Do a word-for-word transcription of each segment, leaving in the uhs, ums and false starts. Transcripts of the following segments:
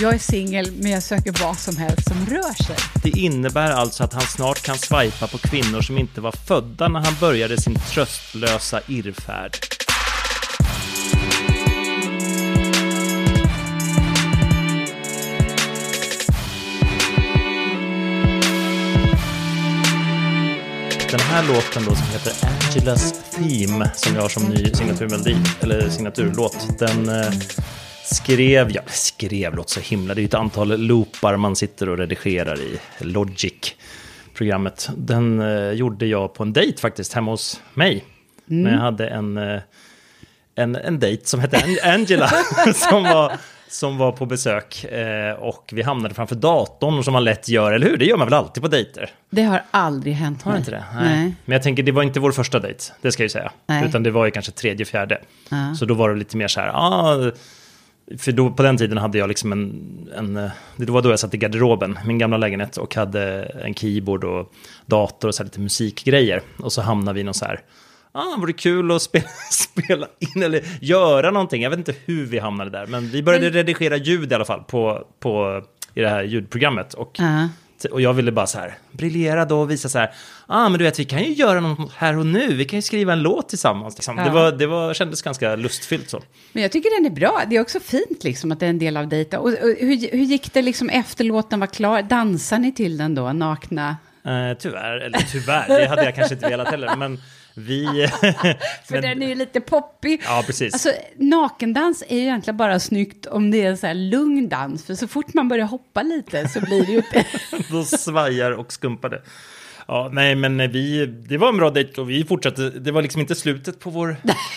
Jag är singel, men jag söker vad som helst som rör sig. Det innebär alltså att han snart kan swipa på kvinnor som inte var födda när han började sin tröstlösa irrfärd. Den här låten då som heter Angela's Theme, som jag har som ny signaturmelodi, eller signaturlåt, den eh, skrev, ja skrev låt så himla, det är ju ett antal loopar man sitter och redigerar i Logic-programmet. Den eh, gjorde jag på en dejt faktiskt hemma hos mig. Mm. Men jag hade en, eh, en, en dejt som hette Angela som var... som var på besök eh, och vi hamnade framför datorn som man lätt gör, eller hur? Det gör man väl alltid på dejter? Det har aldrig hänt mig. Har inte det? Nej. Nej. Men jag tänker, det var inte vår första dejt, det ska jag ju säga. Nej. Utan det var ju kanske tredje, fjärde. Ja. Så då var det lite mer så här, ah, för då, på den tiden hade jag liksom en, en, det var då jag satt i garderoben, min gamla lägenhet, och hade en keyboard och dator och så här lite musikgrejer. Och så hamnade vi i någon så här, ah, var det kul att spela, spela in eller göra någonting. Jag vet inte hur vi hamnade där, men vi började men... redigera ljud i alla fall på, på, i det här ljudprogrammet. Och, uh-huh. och jag ville bara så här briljera då och visa så här, ah, men du vet, vi kan ju göra något här och nu. Vi kan ju skriva en låt tillsammans. Liksom. Uh-huh. Det, var, det var, kändes ganska lustfyllt så. Men jag tycker den är bra. Det är också fint liksom, att det är en del av dejta. Och, och hur, hur gick det liksom efter låten var klar? Dansar ni till den då, nakna? Uh, tyvärr, eller tyvärr, det hade jag kanske inte velat heller, men vi... För men, den är ju lite poppig. Ja, precis. Alltså, nakendans är ju egentligen bara snyggt om det är en så här lugn dans, för så fort man börjar hoppa lite så blir det ju inte... Då svajar och skumpade. Ja, nej, men vi, det var en bra dejt och vi fortsatte, det var liksom inte slutet på vår...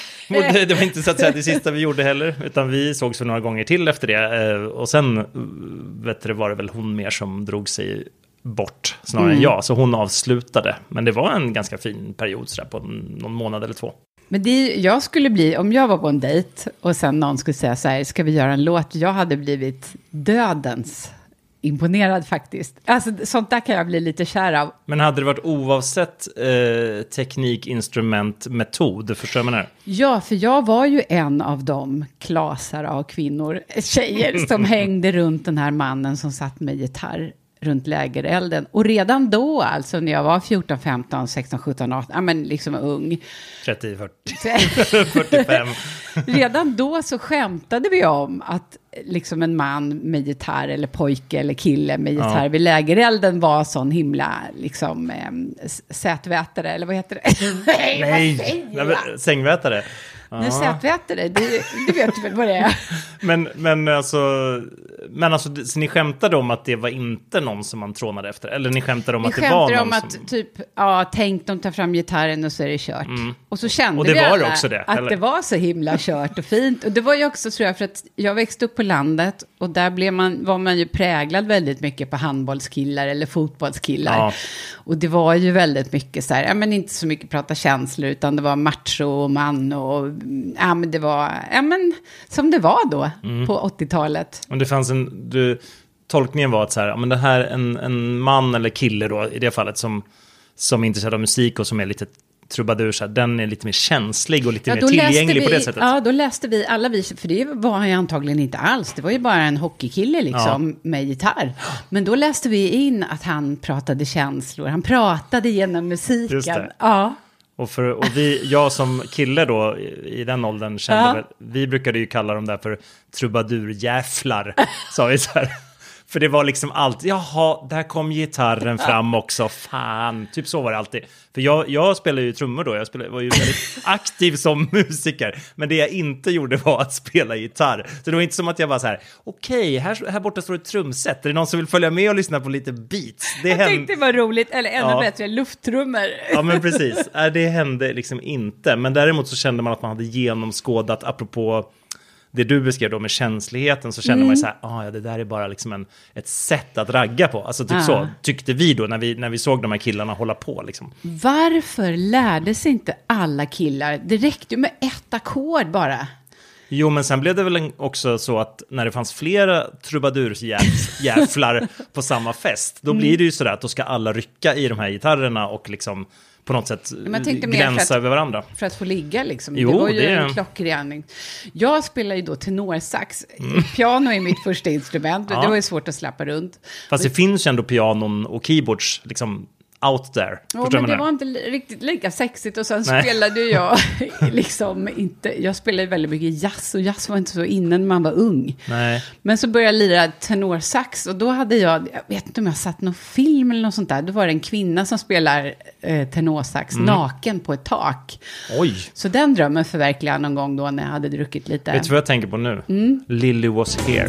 vår det var inte så att säga det sista vi gjorde heller, utan vi sågs för några gånger till efter det, och sen vet du, var det väl hon mer som drog sig bort snarare mm. än jag, så hon avslutade, men det var en ganska fin period så där, på någon månad eller två. Men det, jag skulle bli, om jag var på en dejt och sen någon skulle säga så här, ska vi göra en låt, jag hade blivit dödens imponerad faktiskt. Alltså sånt där kan jag bli lite kär av. Men hade det varit oavsett eh, teknik, instrument, metod, förstår man det? Ja, för jag var ju en av de klasar av kvinnor, tjejer som hängde runt den här mannen som satt med gitarr runt lägerelden. Och redan då, alltså när jag var fjorton, femton, sexton, sjutton, arton, ja men liksom ung. trettio, fyrtio, fyrtiofem. Redan då så skämtade vi om att liksom en man med gitarr eller pojke eller kille med gitarr ja. vid lägerelden var sån himla liksom eh, sätvätare, eller vad heter det? Nej, Nej, Nej sängvätare. Nu sätvätare, det, det vet du väl vad det är. men, men alltså, men alltså, så ni skämtade om att det var inte någon som man trånade efter? Eller ni skämtade om vi att det var någon om att som... typ, ja, tänk de tar fram gitarren och så är det kört. Mm. Och så kände och det vi var alla också det, att eller? Det var så himla kört och fint. Och det var ju också, tror jag, för att jag växte upp på landet och där blev man, var man ju präglad väldigt mycket på handbollskillar eller fotbollskillar. Ja. Och det var ju väldigt mycket så här, ja men inte så mycket prata känslor, utan det var macho och man och ja men det var, ja men som det var då mm. på åttiotalet. Och det fanns en, du, tolkningen var att så här, ja men det här en, en man eller kille då i det fallet som, som är intresserad av musik och som är lite trubadur, så här, den är lite mer känslig och lite ja, mer tillgänglig vi, på det sättet. Ja, då läste vi, alla vi, för det var han ju antagligen inte alls. Det var ju bara en hockeykille liksom ja. med gitarr. Men då läste vi in att han pratade känslor. Han pratade genom musiken. Just det. Ja. Och, för, och vi, jag som kille då i, i den åldern kände ja. väl, vi brukade ju kalla dem där för trubadurjäflar, sa vi så här. För det var liksom allt, jaha, där kom gitarren fram också, fan, typ så var det alltid. För jag, jag spelade ju trummor då, jag spelade, var ju väldigt aktiv som musiker. Men det jag inte gjorde var att spela gitarr. Så det var inte som att jag var så här, okej, okay, här, här borta står ett trumset. Är det någon som vill följa med och lyssna på lite beats? Det jag hände... tänkte det var roligt, eller ännu ja. bättre, lufttrummor. Ja, men precis. Det hände liksom inte. Men däremot så kände man att man hade genomskådat, apropå... det du beskrev då med känsligheten, så känner mm. man ju så här, ah, ja, det där är bara liksom en, ett sätt att ragga på. Alltså typ ah. så tyckte vi då när vi, när vi såg de här killarna hålla på. Liksom. Varför lärde sig inte alla killar? Det räckte ju med ett ackord bara. Jo, men sen blev det väl också så att när det fanns flera trubadursjäflar på samma fest, då blir det ju sådär att då ska alla rycka i de här gitarrerna och liksom på något sätt gränsa över varandra. För att få ligga liksom. Jo, det var ju det... en klockgärning. Jag spelar ju då tenorsax. Mm. Piano är mitt första instrument. Ja. Det var ju svårt att släppa runt. Fast det och... finns ju ändå pianon och keyboards liksom out there. Ja, men det var inte riktigt lika sexigt. Och sen Nej. spelade jag liksom inte... Jag spelade väldigt mycket jazz. Och jazz var inte så innan när man var ung. Nej. Men så började jag lira tenorsax. Och då hade jag... Jag vet inte om jag satt någon film eller något sånt där. Då var det en kvinna som spelar eh, tenorsax mm. naken på ett tak. Oj. Så den drömmen förverkligade jag någon gång då när jag hade druckit lite. Vet du vad jag tänker på nu? Mm. Lily was here.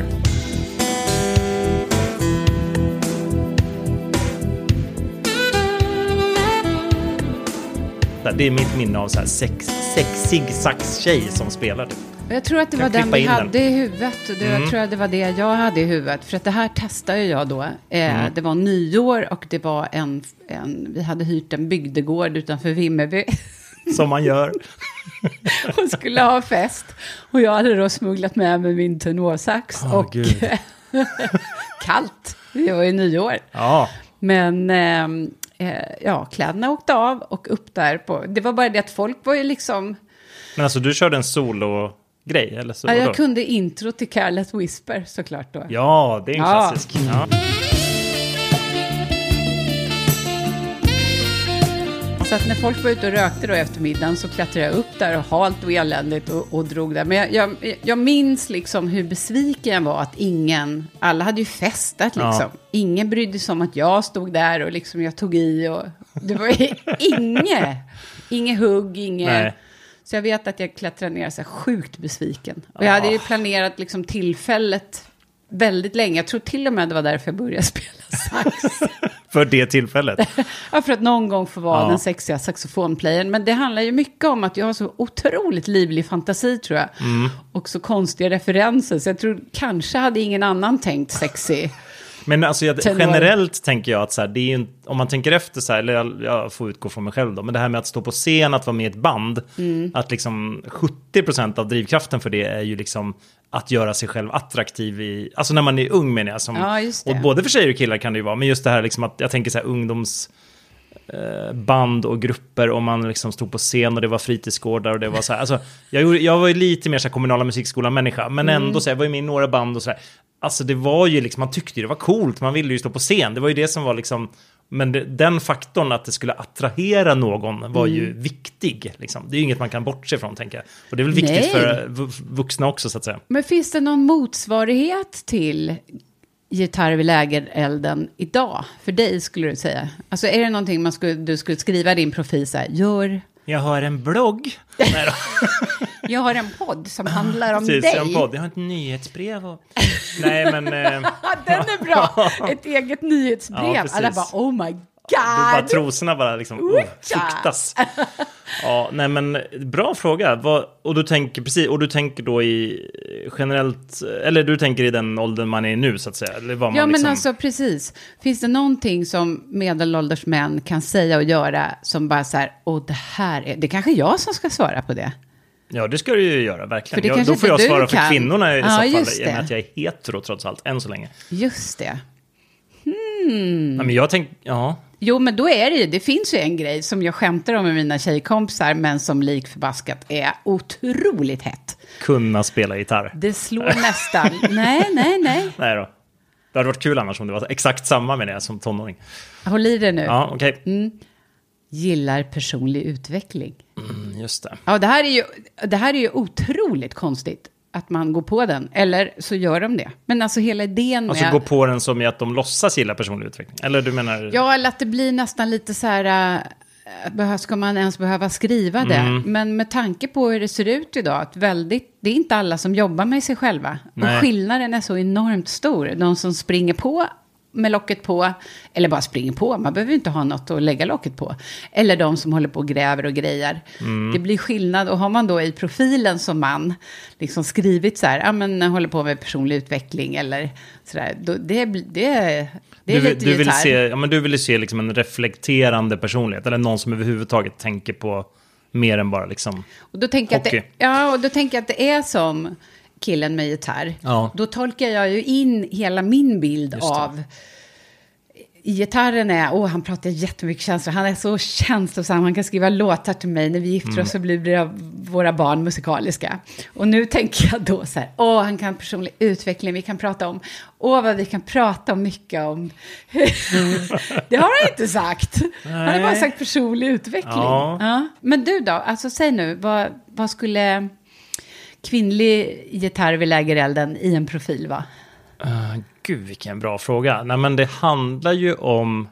Det är mitt minne av så här sex, sexig sax-tjej som spelade. Jag tror att det var den vi hade den. i huvudet. Det, mm. Jag tror att det var det jag hade i huvudet. För att det här testade jag då. Eh, mm. Det var nyår och det var en, en... Vi hade hyrt en bygdegård utanför Vimmerby. Som man gör. Och skulle ha fest. Och jag hade då smugglat med mig min tenorsax. Oh, och kallt. Det var ju nyår. Ja. Men... Eh, ja, kläderna åkte av och upp där på... Det var bara det att folk var ju liksom... Men alltså, du körde en solo-grej, eller så? Ja, jag då? kunde intro till Careless Whisper, såklart då. Ja, det är en ja. klassisk. Ja. Så att när folk var ute och rökte då efter middagen så klättrade jag upp där och halt och eländigt och, och drog där. Men jag, jag, jag minns liksom hur besviken jag var att ingen... Alla hade ju festat liksom. Ja. Ingen brydde sig om att jag stod där och liksom jag tog i och... Det var inget. Inget hugg, inget... Nej. Så jag vet att jag klättrade ner så här sjukt besviken. Och jag hade ju planerat liksom tillfället väldigt länge. Jag tror till och med det var därför jag började spela sax. För det tillfället? Ja, för att någon gång få vara ja. den sexiga saxofonplayern. Men det handlar ju mycket om att jag har så otroligt livlig fantasi, tror jag. Mm. Och så konstiga referenser. Så jag tror kanske hade ingen annan tänkt sexy. Men alltså jag, generellt tänker jag att så här, det är ju, om man tänker efter så här, eller jag, jag får utgå från mig själv då, men det här med att stå på scen, att vara med i ett band, mm. att liksom sjuttio procent av drivkraften för det är ju liksom att göra sig själv attraktiv i, alltså när man är ung menar jag, som, ja, just det. Och både för tjejer och killar kan det ju vara, men just det här liksom att jag tänker så här ungdoms eh, band och grupper, och man liksom stod på scen och det var fritidsgårdar och det var så här, alltså jag, gjorde, jag var ju lite mer så här kommunala musikskolan människa, men mm. ändå så här, jag var ju med i några band och så här. Alltså det var ju liksom, man tyckte det var coolt, man ville ju stå på scen, det var ju det som var liksom, men det, den faktorn att det skulle attrahera någon var mm. ju viktig liksom. Det är ju inget man kan bortse från, tänker jag. Och det är väl viktigt Nej. för vuxna också, så att säga. Men finns det någon motsvarighet till gitarr vid lägerelden idag? För dig skulle du säga. Alltså är det någonting man skulle, du skulle skriva i din profil så här, gör... Jag har en blogg. Nej då. Jag har en podd som handlar om Precis, dig. Jag har en podd. Jag har ett nyhetsbrev. Och... Nej, men... Eh... Den är bra. Ett eget nyhetsbrev. Ja, alla bara, oh my god. Ja, bara trosorna bara liksom oh, fuktas. Ja, nej men bra fråga. Vad, och du tänker precis, och du tänker då i generellt, eller du tänker i den åldern man är nu, så att säga, eller vad man ja, liksom... men alltså precis. Finns det någonting som medelålders män kan säga och göra som bara så här, åh, det här är, det är kanske jag som ska svara på det. Ja, det ska du ju göra, verkligen. Jag, då får jag svara för kan. kvinnorna i ja, så fall, i och med att jag är hetero trots allt, än så länge. Just det. Hmm. Ja, men jag tänker, ja... Jo, men då är det ju, det finns ju en grej som jag skämtar om med mina tjejkompisar, men som lik förbaskat är otroligt hett. Kunna spela gitarr. Det slår nästan. nej, nej, nej. Nej då. Det hade varit kul annars om det var exakt samma med det som tonåring. Håll i det nu. Ja, okej. Okay. Mm. Gillar personlig utveckling. Mm, just det. Ja, det här är ju, det här är ju otroligt konstigt. Att man går på den, eller så gör de det. Men alltså hela idén med... Alltså gå på den som i att de låtsas gilla personlig utveckling? Eller du menar... Ja, eller att det blir nästan lite så här... Äh, ska man ens behöva skriva det? Mm. Men med tanke på hur det ser ut idag, att väldigt, det är inte alla som jobbar med sig själva. Nej. Och skillnaden är så enormt stor. De som springer på med locket på, eller bara springer på, man behöver inte ha något att lägga locket på, eller de som håller på och gräver och grejer. Mm. Det blir skillnad, och har man då i profilen som man liksom skrivit så här, ja men håller på med personlig utveckling eller sådär, då, det, det, det är du, lite du vill se, ja, men du vill se liksom en reflekterande personlighet, eller någon som överhuvudtaget tänker på mer än bara liksom och då tänker jag att det, ja, och då tänker jag att det är som killen med gitarr. Ja. Då tolkar jag ju in hela min bild av gitarren är, åh, han pratar jättemycket känslor. Han är så känslosam. Han kan skriva låtar till mig. När vi gifter oss mm. så blir det våra barn musikaliska. Och nu tänker jag då så här, åh, han kan personlig utveckling. Vi kan prata om, åh, vad vi kan prata om mycket om. Det har han inte sagt. Nej. Han har bara sagt personlig utveckling. Ja. Ja. Men du då, alltså säg nu, vad, vad skulle kvinnlig gitarr vid lägerelden i en profil va? Uh, gud, vilken bra fråga. Nej, men det handlar ju om...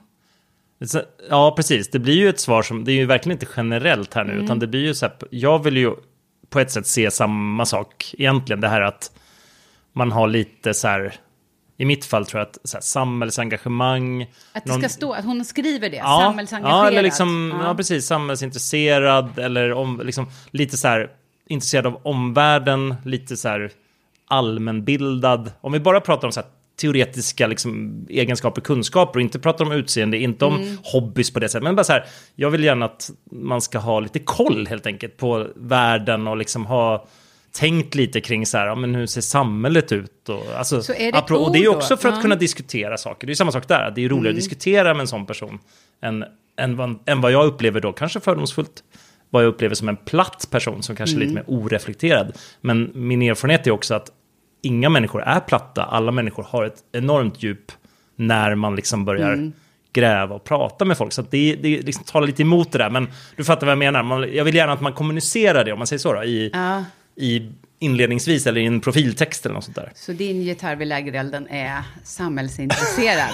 Ja, precis. Det blir ju ett svar som... Det är ju verkligen inte generellt här nu. Mm. Utan det blir ju så här... Jag vill ju på ett sätt se samma sak egentligen. Det här att man har lite så här... I mitt fall tror jag att så här, samhällsengagemang... Att det någon... ska stå, att hon skriver det, ja, samhällsengagerad. Ja, eller liksom, ja. ja, precis, samhällsintresserad. Eller om, liksom, lite så här intresserad av omvärlden. Lite så här allmänbildad. Om vi bara pratar om så här teoretiska liksom, egenskaper, kunskaper och inte pratar om utseende, inte om mm. hobbys på det sättet. Men bara så här, jag vill gärna att man ska ha lite koll helt enkelt på världen och liksom ha... tänkt lite kring så här, ja, men hur ser samhället ut? Och, alltså, så är det apro- och det är ju också för att ja. kunna diskutera saker. Det är ju samma sak där. Det är ju roligare mm. att diskutera med en sån person än, än, vad, än vad jag upplever då. Kanske fördomsfullt. Vad jag upplever som en platt person som kanske mm. är lite mer oreflekterad. Men min erfarenhet är också att inga människor är platta. Alla människor har ett enormt djup när man liksom börjar... Mm. gräva och prata med folk. Så att det, det liksom talar lite emot det där. Men du fattar vad jag menar. Man, jag vill gärna att man kommunicerar det, om man säger så då, i, ja. i inledningsvis eller i en profiltext eller något sånt där. Så din gitarr vid lägerelden är samhällsintresserad?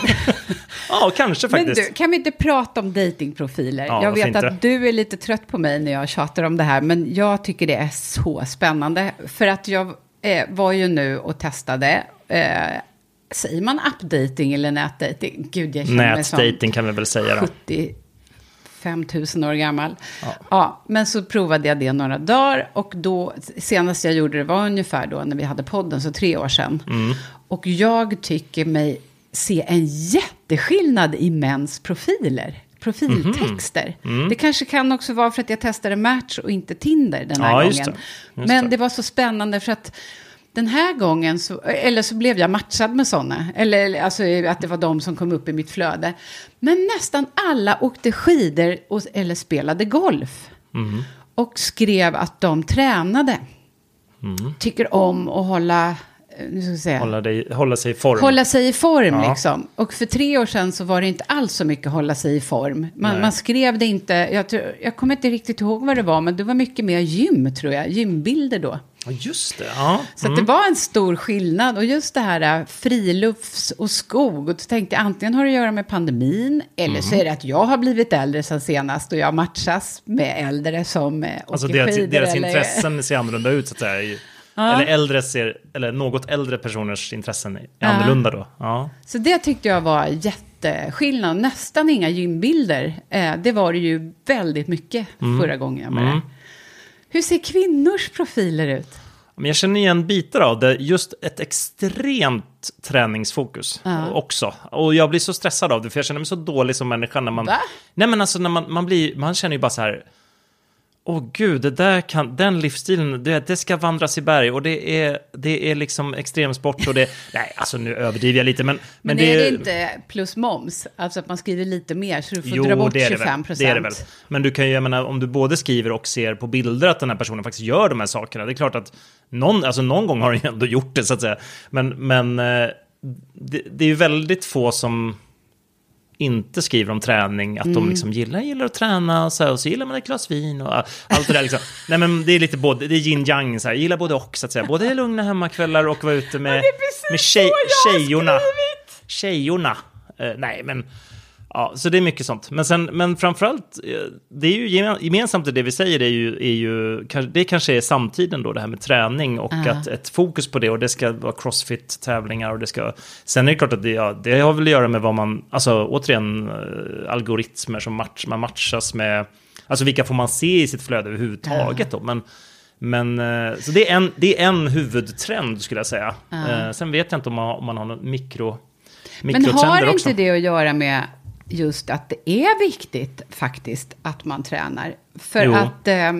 Ja, kanske faktiskt. Men du, kan vi inte prata om datingprofiler? Ja, jag vet inte? att du är lite trött på mig när jag tjatar om det här, men jag tycker det är så spännande. För att jag eh, var ju nu och testade... Eh, säger man appdating eller nätdating? Gud, jag känner mig som nätdating kan vi väl säga då. sjuttiofem tusen år gammal. Ja. ja, men så provade jag det några dagar. Och då, senast jag gjorde det var ungefär då när vi hade podden, så tre år sedan. Mm. Och jag tycker mig se en jätteskillnad i mäns profiler. Profiltexter. Mm-hmm. Mm. Det kanske kan också vara för att jag testade Match och inte Tinder den här ja, gången. Just det. Just men det. det var så spännande för att den här gången, så, eller så blev jag matchad med sådana. Eller alltså att det var de som kom upp i mitt flöde. Men nästan alla åkte skidor och, eller spelade golf. Mm. Och skrev att de tränade. Mm. Tycker om att hålla... Nu ska jag säga, hålla, dig, hålla sig i form. Hålla sig i form, ja. Liksom. Och för tre år sedan så var det inte alls så mycket hålla sig i form. Man, man skrev det inte... Jag, jag kommer inte riktigt ihåg vad det var, men det var mycket mer gym, tror jag. Gymbilder då. Ja, just det. Ja. Så mm. att det var en stor skillnad. Och just det här frilufts och skog. Och så tänkte jag, antingen har det att göra med pandemin. Eller mm. så är det att jag har blivit äldre sen senast. Och jag matchas med äldre som eh, alltså åker deras, skidor. Deras eller... intressen ser annorlunda ut, så att säga. Ja. Eller, äldre ser, eller något äldre personers intressen är ja. annorlunda då. Ja. Så det tyckte jag var jätteskillnad. Nästan inga gymbilder. Eh, det var det ju väldigt mycket mm. förra gången jag var mm. Hur ser kvinnors profiler ut? Men jag känner igen bitar av det. Just ett extremt träningsfokus uh-huh. också. Och jag blir så stressad av det, för jag känner mig så dålig som människa när man... Va? Nej, men alltså när man, man blir... Man känner ju bara så här... Åh gud, det där kan, den livsstilen, det, det ska vandras i berg. Och det är, det är liksom extremsport. Och det, nej, alltså nu överdriver jag lite. Men, men, men det är det inte plus moms? Alltså att man skriver lite mer så du får jo, dra bort tjugofem procent. Det är det väl. Men du kan ju, jag menar, om du både skriver och ser på bilder att den här personen faktiskt gör de här sakerna. Det är klart att någon, alltså någon gång har den ju ändå gjort det, så att säga. Men, men det, det är ju väldigt få som... inte skriver om träning, att mm. de liksom gillar, gillar att träna och så, här, och så gillar man ett glas vin och allt det där liksom. Nej, men det är lite både, det är yin yang så här, gillar både och, så att säga. Både lugna hemmakvällar och vara ute med, med tjej, tjejorna. Tjejorna. Uh, nej, men ja, så det är mycket sånt. Men sen, men framförallt, det är ju gemensamt det vi säger, det är ju, är ju det kanske är samtiden då, det här med träning och uh. att ett fokus på det, och det ska vara crossfit-tävlingar och det ska, sen är det klart att det, ja, det har väl att göra med vad man, alltså återigen algoritmer som match, man matchas med, alltså vilka får man se i sitt flöde överhuvudtaget uh. då, men Men så det är en, det är en huvudtrend skulle jag säga. Uh. Sen vet jag inte om man, om man har någon mikro Men har inte också. Det att göra med just att det är viktigt faktiskt att man tränar? För jo. att eh,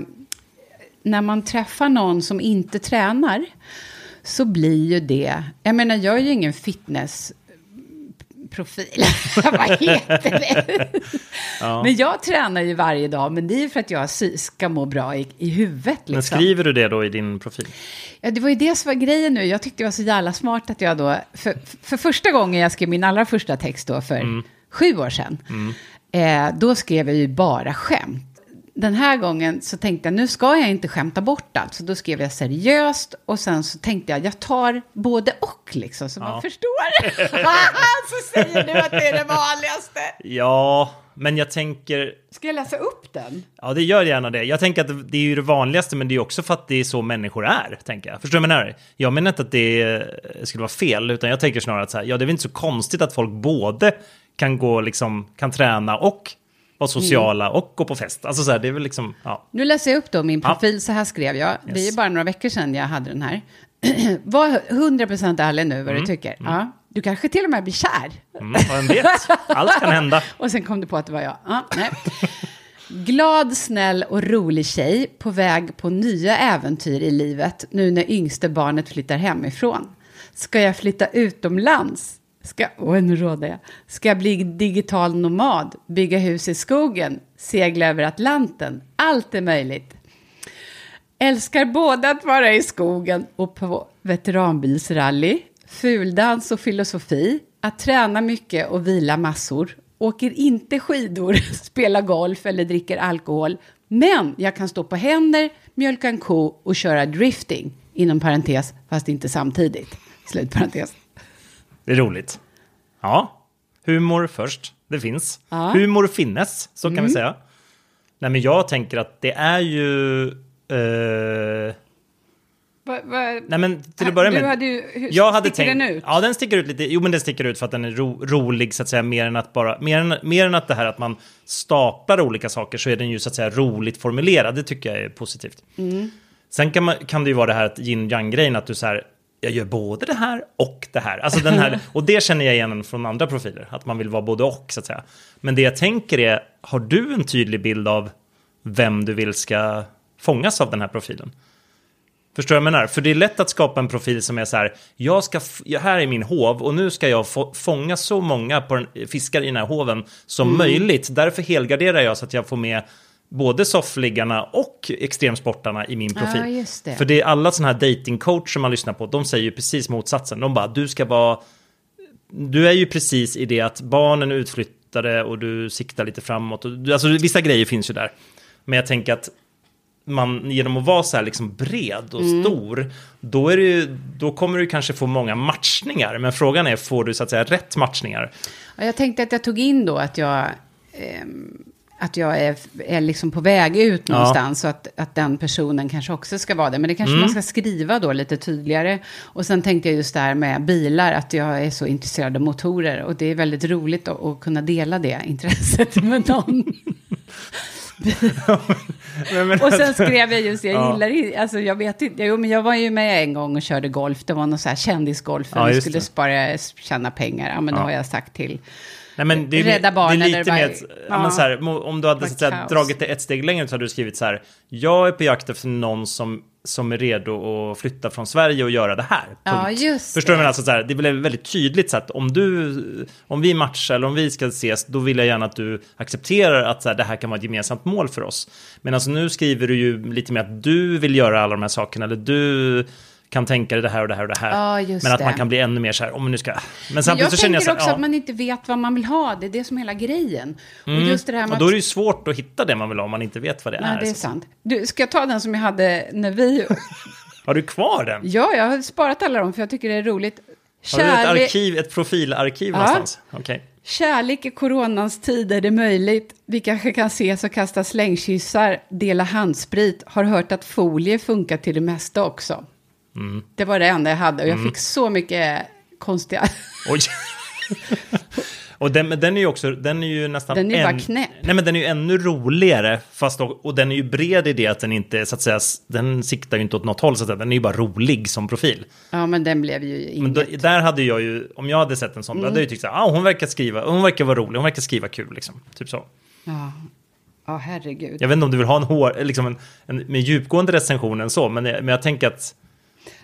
när man träffar någon som inte tränar så blir ju det... Jag menar, jag är ju ingen fitness profil. Vad heter det? Ja. Men jag tränar ju varje dag, men det är ju för att jag ska må bra i, i huvudet. Liksom. Men skriver du det då i din profil? Ja, det var ju det som var grejen nu. Jag tyckte det var så jävla smart att jag då, för, för första gången jag skrev min allra första text då för mm. sju år sedan, mm. eh, då skrev jag ju bara skämt. Den här gången så tänkte jag, nu ska jag inte skämta bort allt. Så då skrev jag seriöst. Och sen så tänkte jag, jag tar både och liksom. Så ja. Man förstår. Så säger du att det är det vanligaste. Ja, men jag tänker... Ska jag läsa upp den? Ja, det gör gärna det. Jag tänker att det är ju det vanligaste, men det är också för att det är så människor är, tänker jag. Förstår du vad jag menar? Jag menar inte att det skulle vara fel, utan jag tänker snarare att så här, ja, det är väl inte så konstigt att folk både kan gå liksom, kan träna och vara sociala mm. och gå på fest. Alltså så här, det är väl liksom, ja. Nu läser jag upp då min profil, ja. Så här skrev jag. Yes. Det är ju bara några veckor sedan jag hade den här. Var hundra procent ärlig nu vad mm. du tycker. Mm. Ja. Du kanske till och med blir kär. Mm, vem vet, allt kan hända. Och sen kom du på att det var jag. Ja, nej. Glad, snäll och rolig tjej på väg på nya äventyr i livet nu när yngste barnet flyttar hemifrån. Ska jag flytta utomlands? Ska, oh, nu råder jag. Ska jag bli digital nomad, bygga hus i skogen, segla över Atlanten? Allt är möjligt. Älskar både att vara i skogen och på veteranbilsrally, fuldans och filosofi, att träna mycket och vila massor, åker inte skidor, spelar golf eller dricker alkohol, men jag kan stå på händer, mjölka en ko och köra drifting, inom parentes, fast inte samtidigt. Slutparentes. Det är roligt. Ja, humor först. Det finns. Ja. Humor finnes, så kan mm. vi säga. Nej, men jag tänker att det är ju... Uh... Va, va, Nej, men till att börja med... Du hade ju, hur, jag hade sticker tänkt, den ut? Ja, den sticker ut lite. Jo, men den sticker ut för att den är ro, rolig, så att säga. Mer än att, bara, mer, än, mer än att det här att man staplar olika saker, så är den ju så att säga roligt formulerad. Det tycker jag är positivt. Mm. Sen kan, man, kan det ju vara det här att yin-yang-grejen, att du så här... Jag gör både det här och det här. Alltså den här, och det känner jag igen från andra profiler. Att man vill vara både och, så att säga. Men det jag tänker är, har du en tydlig bild av vem du vill ska fångas av den här profilen? Förstår jag vad jag menar? För det är lätt att skapa en profil som är så här, jag ska, här är min hov och nu ska jag få, fånga så många på den, fiskar i den här hoven som mm. möjligt. Därför helgarderar jag så att jag får med både soffliggarna och extremsportarna i min profil. Ja, just det. För det är alla såna här datingcoach som man lyssnar på, de säger ju precis motsatsen. De bara, du ska vara... Du är ju precis i det att barnen är utflyttade och du siktar lite framåt. Och, alltså vissa grejer finns ju där. Men jag tänker att man, genom att vara så här liksom bred och mm. stor, då, är det ju, då kommer du kanske få många matchningar. Men frågan är, får du så att säga rätt matchningar? Ja, jag tänkte att jag tog in då att jag... Ehm... att jag är, är liksom på väg ut någonstans, ja. Så att, att den personen kanske också ska vara det. Men det kanske mm. man ska skriva då lite tydligare. Och sen tänkte jag just där med bilar, att jag är så intresserad av motorer. Och det är väldigt roligt att, att kunna dela det intresset med någon. men, men, och sen skrev jag just, jag ja. gillar, alltså jag vet inte, jo, men jag var ju med en gång och körde golf. Det var någon så här kändisgolf, ja, vi skulle det. spara, tjäna pengar. Ja, men ja. då har jag sagt till... Nej, men det är, Rädda barnen. Det är lite mer, ja, men så här, om du hade så här, dragit det ett steg längre, så hade du skrivit så här: jag är på jakt efter någon som, som är redo att flytta från Sverige och göra det här. Ja, just Förstår det. du? Alltså, så här, det blev väldigt tydligt så att om du, om vi matchar eller om vi ska ses, då vill jag gärna att du accepterar att så här, det här kan vara ett gemensamt mål för oss. Men alltså nu skriver du ju lite mer att du vill göra alla de här sakerna, eller du kan tänka dig det här och det här och det här. Ja, just men att det. Man kan bli ännu mer så här, om man nu ska... Men samtidigt men jag så känner jag så här, också ja. att man inte vet vad man vill ha. Det är det som är hela grejen. Mm. Och, just det här med och då är det ju att... svårt att hitta det man vill ha om man inte vet vad det Nej, är. det är sant. Du, ska jag ta den som jag hade när vi... Har du kvar den? Ja, jag har sparat alla dem för jag tycker det är roligt. Kärlek... Har du ett arkiv, ett profilarkiv ja. någonstans? Okej. Okay. Kärlek i coronans tid är det möjligt. Vi kanske kan ses och kasta slängkyssar, dela handsprit. Har hört att folie funkar till det mesta också. Mm. Det var det enda jag hade. Och jag mm. fick så mycket konstiga... Oj. Och den, den är ju också, den är ju nästan... Den är ju en, bara knäpp. Nej, men den är ju ännu roligare. Fast och, och den är ju bred i det att den inte, så att säga, den siktar ju inte åt något håll. Så att säga. Den är ju bara rolig som profil. Ja, men den blev ju inget. Men då, där hade jag ju, om jag hade sett en sån, mm. då hade jag ju tyckt så här, ah, hon verkar skriva, hon verkar vara rolig, hon verkar skriva kul, liksom. Typ så. Ja. Ja, herregud. Jag vet inte om du vill ha en, hår, liksom en, en med djupgående recension än så, men, men jag tänker att...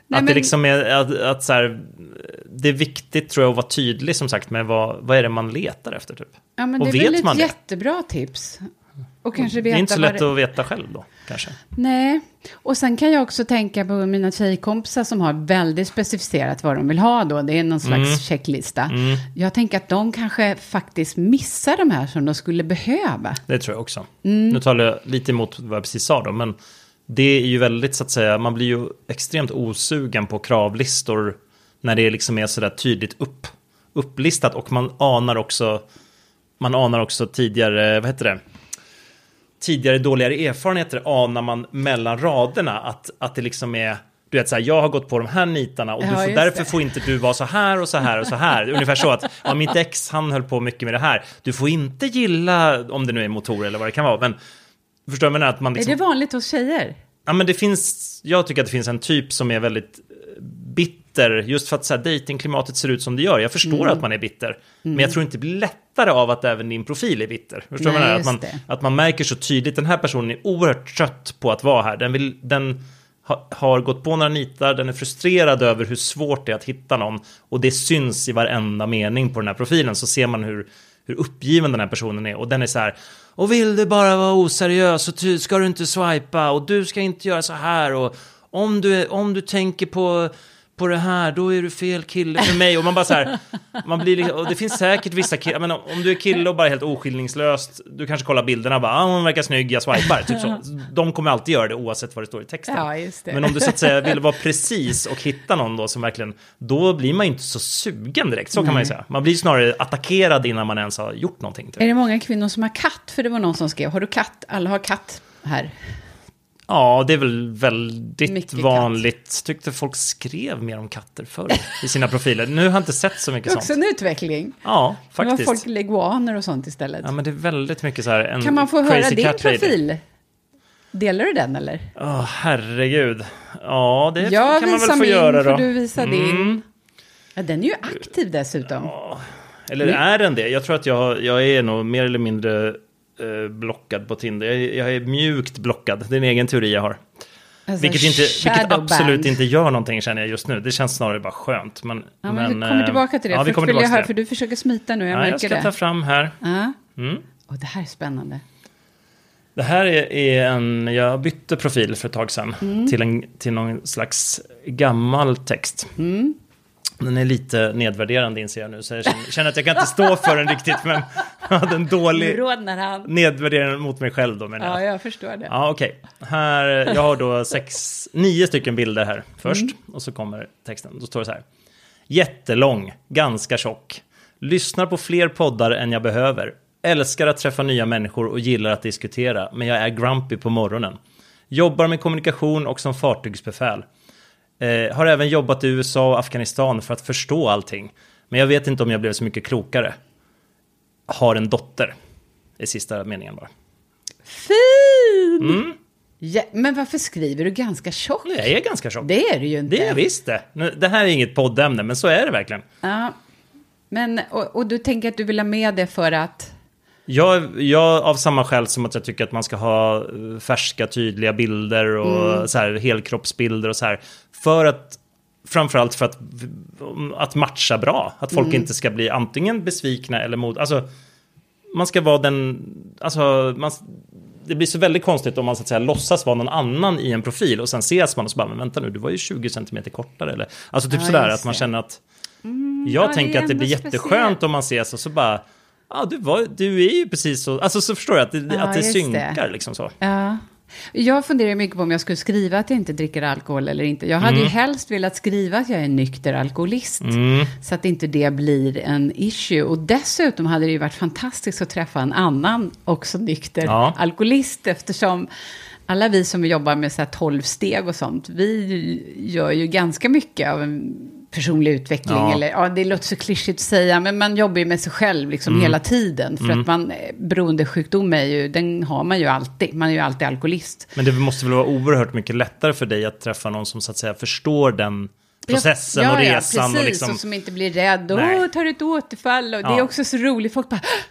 Nej, att men... det liksom är att, att så här, det är viktigt tror jag att vara tydlig som sagt med vad, vad är det man letar efter typ. Ja, men och det är väl ett man jättebra tips. Och kanske veta det är inte så lätt det... att veta själv då, kanske. Nej, och sen kan jag också tänka på mina tjejkompisar som har väldigt specificerat vad de vill ha då. Det är någon slags mm. checklista. Mm. Jag tänker att de kanske faktiskt missar de här som de skulle behöva. Det tror jag också. Mm. Nu talar jag lite emot vad jag precis sa då, men det är ju väldigt så att säga, man blir ju extremt osugen på kravlistor när det liksom är sådär tydligt upp, upplistat och man anar också man anar också tidigare, vad heter det? Tidigare dåligare erfarenheter anar man mellan raderna att, att det liksom är, du vet så här, jag har gått på de här nitarna och ja, du får, därför det. får inte du vara så här och så här och så här. Ungefär så att, ja, mitt ex han höll på mycket med det här. Du får inte gilla, om det nu är motor eller vad det kan vara, men förstår du att man liksom... Är det vanligt hos tjejer? Ja, men det finns, jag tycker att det finns en typ som är väldigt bitter, just för att så här, datingklimatet ser ut som det gör. Jag förstår mm. att man är bitter, mm. men jag tror inte det blir lättare av att även din profil är bitter. Förstår du? Att man, att man märker så tydligt, den här personen är oerhört trött på att vara här. Den, vill, den ha, har gått på några nitar, den är frustrerad över hur svårt det är att hitta någon, och det syns i varenda mening på den här profilen, så ser man hur, hur uppgiven den här personen är, och den är så här: och vill du bara vara oseriös så ska du inte swipa, och du ska inte göra så här, och om du, om du tänker på, på det här, då är du fel kille för mig. Och man bara så här, man blir, och det finns säkert vissa killar, men om du är kille och bara helt oskillningslöst, du kanske kollar bilderna och bara, ah, hon verkar snygg, jag swipar, typ så. De kommer alltid göra det oavsett vad det står i texten. Ja, just det. Men om du så att säga vill vara precis och hitta någon då som verkligen, då blir man inte så sugen direkt, så kan Nej. man ju säga. Man blir snarare attackerad innan man ens har gjort någonting. Typ. Är det många kvinnor som har katt? För det var någon som skrev, har du katt? Alla har katt här. Ja, det är väl väldigt mycket vanligt. Katt. Tyckte folk skrev mer om katter förr i sina profiler. Nu har jag inte sett så mycket sånt. Också en utveckling. Ja, faktiskt. Nu har folk leguaner och sånt istället. Ja, men det är väldigt mycket så här. En kan man få höra din profil? Lady. Delar du den eller? Ja, oh, herregud. Ja, det jag kan man väl få min, göra då. Jag du visa mm. din. Ja, den är ju aktiv dessutom. Ja. Eller är den det? Jag tror att jag, jag är nog mer eller mindre... blockad på Tinder. Jag, jag är mjukt blockad. Det är en egen teori jag har. Alltså, vilket, inte, vilket absolut inte gör någonting, känner jag just nu. Det känns snarare bara skönt. Men, ja, men, men vi kommer tillbaka till det. Ja, vi kommer tillbaka till höra, det. för du försöker smita nu. Jag, ja, märker jag ska det. ta fram här. Ja. Mm. Och det här är spännande. Det här är, är en... Jag bytte profil för ett tag sedan mm. till, en, till någon slags gammal text. Mm. Den är lite nedvärderande, inser jag nu. Så jag känner, känner att jag kan inte stå för den riktigt. Men jag hade en dålig han. nedvärdering mot mig själv då. Men ja, jag förstår det. Ja, okej. Okay. Här, jag har då sex, nio stycken bilder här först. Mm. Och så kommer texten. Då står det så här. Jättelång, ganska tjock. Lyssnar på fler poddar än jag behöver. Älskar att träffa nya människor och gillar att diskutera. Men jag är grumpy på morgonen. Jobbar med kommunikation och som fartygsbefäl. Eh, har även jobbat i U S A och Afghanistan för att förstå allting. Men jag vet inte om jag blev så mycket klokare. Har en dotter. I sista meningen bara. Fin! Mm. Ja, men varför skriver du ganska tjock? Jag är ganska tjock. Det är du ju inte. Det är visst det. Det här är inget poddämne, men så är det verkligen. Ja, men, och, och du tänker att du vill ha med det för att... Jag, jag av samma skäl som att jag tycker att man ska ha färska, tydliga bilder och mm. så här, helkroppsbilder och så här. För att, framförallt för att, att matcha bra. Att folk mm. inte ska bli antingen besvikna eller mot... Alltså, man ska vara den... Alltså, man, det blir så väldigt konstigt om man så att säga låtsas vara någon annan i en profil och sen ses man och så bara, men vänta nu, du var ju tjugo centimeter kortare. Eller, alltså typ ja, sådär, att man känner att... Mm, jag ja, tänker att det blir speciellt. Jätteskönt om man ses och så bara... Ja, du, var, du är ju precis så... Alltså så förstår jag att det, ja, att det synkar det. Liksom så. Ja. Jag funderar mycket på om jag skulle skriva att jag inte dricker alkohol eller inte. Jag hade mm. ju helst velat skriva att jag är en nykter alkoholist. Mm. Så att inte det blir en issue. Och dessutom hade det ju varit fantastiskt att träffa en annan också nykter ja. alkoholist. Eftersom alla vi som jobbar med så här tolv steg och sånt, vi gör ju ganska mycket av en personlig utveckling. Ja. Eller, ja, det låter så klyschigt att säga, men man jobbar ju med sig själv liksom mm. hela tiden. För mm. att man, beroendesjukdom är ju, den har man ju alltid. Man är ju alltid alkoholist. Men det måste väl vara oerhört mycket lättare för dig att träffa någon som så att säga förstår den processen ja, ja, och resan. Ja, precis. Och, liksom... och som inte blir rädd. Och tar ett återfall. Och ja. Det är också så roligt. Folk bara...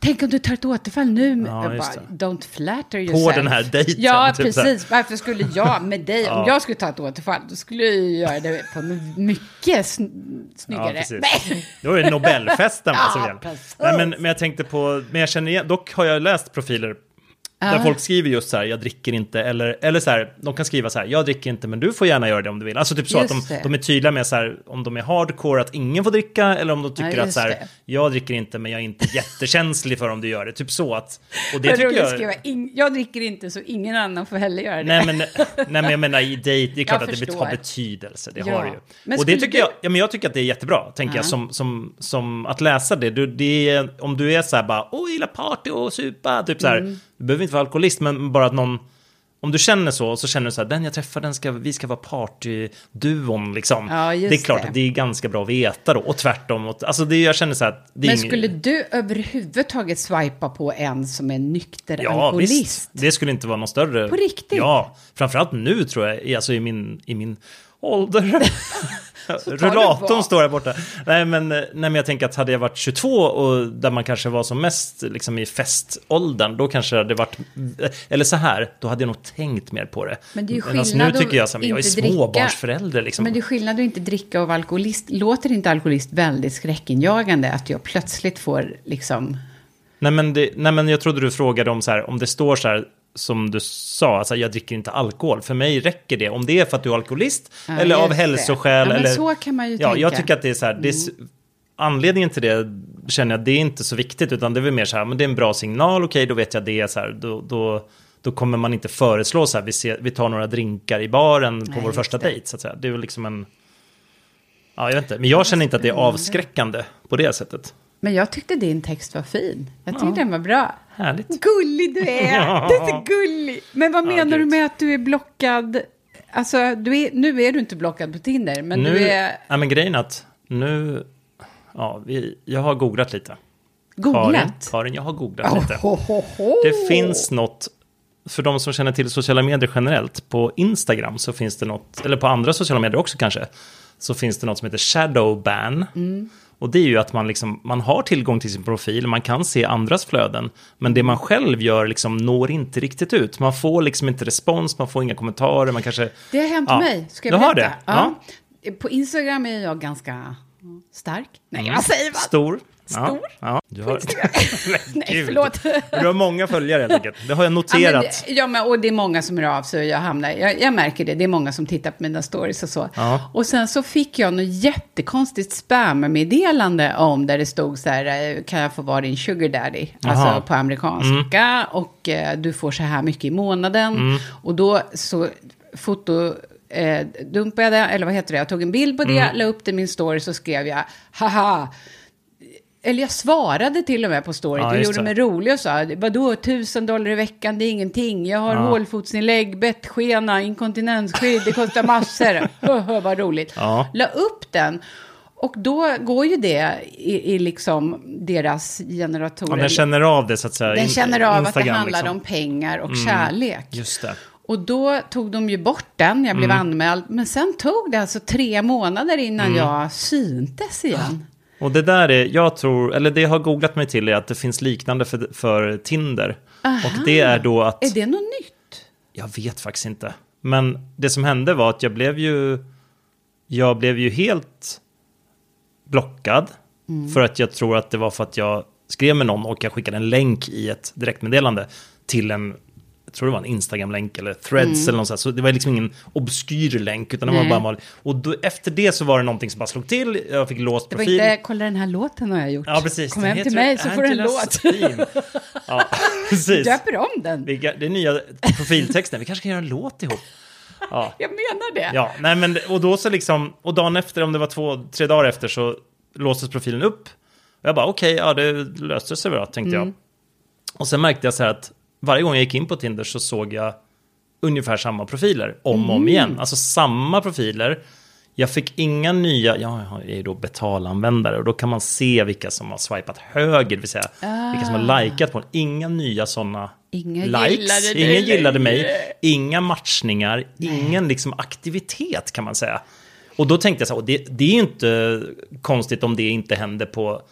tänk om du tar ett återfall nu. Ja, bara, don't flatter yourself. På den här dejten. Ja, typ precis. Varför skulle jag med dig, ja. om jag skulle ta ett återfall, då skulle jag göra det på mycket sn- snyggare. Ja, precis. Då är det Nobelfesten. Ja, Nej, men, men jag tänkte på, men jag känner igen, dock har jag läst profiler där uh. folk skriver just så här, jag dricker inte, eller, eller så här, de kan skriva så här, jag dricker inte, men du får gärna göra det om du vill. Alltså typ så just att de, de är tydliga med så här, om de är hardcore att ingen får dricka, eller om de tycker ja, att så här, jag dricker inte, men jag är inte jättekänslig för om du gör det. Typ så att, och det tycker jag... Skriva, in, jag dricker inte, så ingen annan får heller göra det. Nej, men, nej, men jag menar i dejt, det är klart jag att förstår. Det har betydelse, det ja. har det ju. Men och det tycker du... jag, ja, men jag tycker att det är jättebra, tänker uh. jag, som, som, som att läsa det. Du, det är, om du är så här bara, åh, jag gillar party och supa, typ så här, mm. du behöver inte vara alkoholist, men bara att någon, om du känner så, så känner du så här, den jag träffar, den ska, vi ska vara partyduon liksom. Ja, det är klart det. Att det är ganska bra att veta då, och tvärtom. Och, alltså det, jag känner så här, det men ing... skulle du överhuvudtaget swipa på en som är nykter ja, alkoholist? Visst. Det skulle inte vara någon större... På riktigt? Ja, framförallt nu tror jag, alltså i min, i min ålder... Rullatorn står här borta. Nej men, nej men jag tänker att hade jag varit tjugotvå och där man kanske var som mest liksom i feståldern, då kanske det hade varit, eller så här, då hade jag nog tänkt mer på det. Men det är ju skillnad alltså, nu tycker jag som jag är småbarnsförälder liksom. Men det är skillnad att inte dricka av alkoholist. Låter inte alkoholist väldigt skräckinjagande att jag plötsligt får liksom... Nej men, det, nej men jag trodde du frågade om så här, om det står så här som du sa, alltså jag dricker inte alkohol. För mig räcker det. Om det är för att du är alkoholist ja, eller av hälsoskäl. Ja, men eller, så kan man ju ja, tänka. Jag tycker att det är så här, det är, anledningen till det känner jag, det är inte så viktigt, utan det är väl mer så här, men det är en bra signal, okej, då vet jag det så här, då, då, då kommer man inte föreslå så här, vi, ser, vi tar några drinkar i baren på Nej, vår första det. dejt, så att säga. Det är väl liksom en, ja, jag vet inte, men jag känner inte att det är avskräckande på det sättet. Men jag tyckte din text var fin. Jag tyckte ja. den var bra. Härligt. Gullig du är. Ja. Du är så gullig. Men vad menar ja, du med att du är blockad? Alltså, du är, nu är du inte blockad på Tinder. Men nu, du är... Ja, men grejen att nu... Ja, vi, jag har googlat lite. Googlat? Karin, Karin jag har googlat oh, lite. Ho, ho, ho. Det finns något... För de som känner till sociala medier generellt. På Instagram så finns det något... Eller på andra sociala medier också kanske. Så finns det något som heter shadow ban. Mm. Och det är ju att man, liksom, man har tillgång till sin profil, man kan se andras flöden, men det man själv gör liksom når inte riktigt ut. Man får liksom inte respons, man får inga kommentarer, man kanske... Det har hänt ja. mig, ska jag berätta? Du har det? Ja. Ja. På Instagram är jag ganska stark. Nej, mm. vad säger man? Stor. Stor? Ja, ja. Du har... Nej, förlåt. Du har många följare helt enkelt. Det har jag noterat. Ja, men, ja, men, och det är många som hör av sig och jag hamnar... Jag, jag märker det. Det är många som tittar på mina stories och så. Ja. Och sen så fick jag något jättekonstigt spam-meddelande om där det stod så här, kan jag få vara din sugar daddy? Aha. Alltså på amerikanska. Mm. Och eh, du får så här mycket i månaden. Mm. Och då så foto... Eh, dumpade jag, eller vad heter det? Jag tog en bild på det, mm. la upp det i min story, så skrev jag, haha... Eller jag svarade till och med på story. Ja, jag gjorde mig rolig och sa, vadå, tusen dollar i veckan, det är ingenting. Jag har ja. hålfotsinlägg, bettskena, inkontinensskydd, det kostar massor. Vad roligt. Ja. La upp den. Och då går ju det i, i liksom deras generatorer. Ja, den känner av det så att säga. Den känner av Instagram, att det handlar liksom. om pengar och mm, kärlek. Just det. Och då tog de ju bort den, jag blev mm. anmäld. Men sen tog det alltså tre månader innan mm. jag syntes igen. Och det där är, jag tror, eller det jag har googlat mig till är att det finns liknande för, för Tinder. Aha. Och det är då att... Är det något nytt? Jag vet faktiskt inte. Men det som hände var att jag blev ju, jag blev ju helt blockad. Mm. För att jag tror att det var för att jag skrev med någon och jag skickade en länk i ett direktmeddelande till en... Jag tror det var en Instagram-länk eller Threads mm. eller något sånt. Så det var liksom ingen obskyr länk, utan det var bara mal. Och då, efter det så var det någonting som bara slog till. Jag fick låst profil. Det var inte, kolla den här låten har jag gjort. Ja, precis. Kom hem till mig så får du en låt. Ja, precis. Döper om den. Vi, det är nya profiltexten. Vi kanske kan göra en låt ihop. Ja. Jag menar det. Ja, nej men, och då så liksom, och dagen efter, om det var två, tre dagar efter, så låstes profilen upp. Och jag bara, okej, okay, ja det löste sig bra, tänkte mm. jag. Och sen märkte jag så här att varje gång jag gick in på Tinder så såg jag ungefär samma profiler om och om igen. Alltså samma profiler. Jag fick inga nya, ja, jag är ju då betalanvändare och då kan man se vilka som har swipat höger, det vill säga ah. vilka som har likat på. Inga nya sådana likes. Gillade ingen gillade mig. Inga matchningar. Nej. Ingen liksom aktivitet kan man säga. Och då tänkte jag så här, det, det är ju inte konstigt om det inte händer på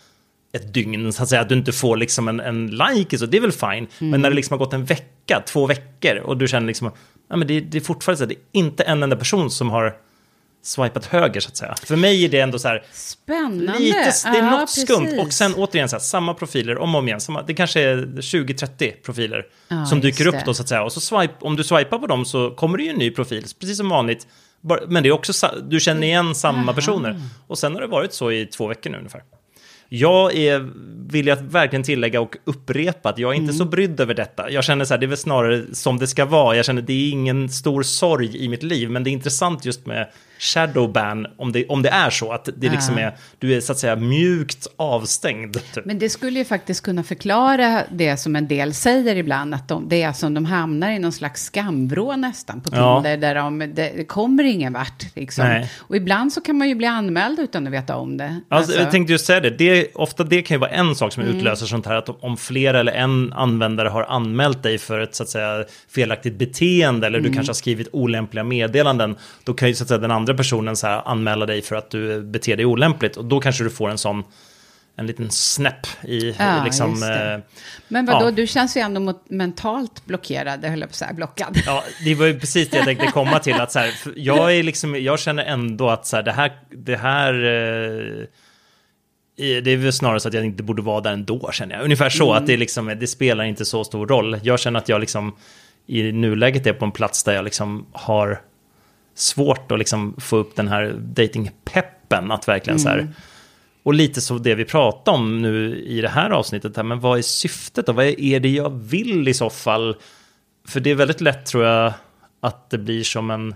ett dygn, så att säga, att du inte får liksom en, en like, så det är väl fine. Mm. Men när det liksom har gått en vecka, två veckor och du känner liksom, ja, men det, det är fortfarande så, det är inte en enda person som har swipat höger, så att säga. För mig är det ändå så här spännande. Lite, det är ja, något precis. skumt. Och sen återigen så här, samma profiler om och om igen. Samma, det kanske är tjugo trettio profiler ja, som dyker upp då, så att säga. Och så swipe, om du swipar på dem så kommer det ju en ny profil, precis som vanligt. Men det är också, du känner igen samma Aha. personer. Och sen har det varit så i två veckor nu ungefär. Jag är, vill jag verkligen tillägga och upprepa att jag är inte mm. så brydd över detta. Jag känner så här, det är väl snarare som det ska vara. Jag känner det är ingen stor sorg i mitt liv. Men det är intressant just med shadowban, om det, om det är så att det liksom är, du är så att säga mjukt avstängd. Typ. Men det skulle ju faktiskt kunna förklara det som en del säger ibland, att de, det är som de hamnar i någon slags skamvrå nästan på Tinder, ja. där de, det kommer ingen vart. Liksom. Och ibland så kan man ju bli anmäld utan att veta om det. Alltså, alltså. Jag tänkte just säga det. det, ofta det kan ju vara en sak som mm. utlöser sånt här, att om flera eller en användare har anmält dig för ett så att säga felaktigt beteende, eller mm. du kanske har skrivit olämpliga meddelanden, då kan ju så att säga den andra personen så här anmäla dig för att du beter dig olämpligt, och då kanske du får en sån en liten snäpp i ja, liksom eh, men vadå, ja. Du känns ju ändå mot, mentalt blockerad, eller på så här blockad. Ja, det var ju precis det jag tänkte komma till, att så här, jag är liksom, jag känner ändå att så här, det här det här eh, det är väl snarare så att jag inte borde vara där ändå, känner jag. Ungefär så, mm. att det liksom, det spelar inte så stor roll. Jag känner att jag liksom i nuläget är på en plats där jag liksom har svårt att liksom få upp den här datingpeppen, att verkligen mm. så här, och lite så det vi pratar om nu i det här avsnittet här, men vad är syftet då? Vad är det jag vill i så fall? För det är väldigt lätt, tror jag, att det blir som en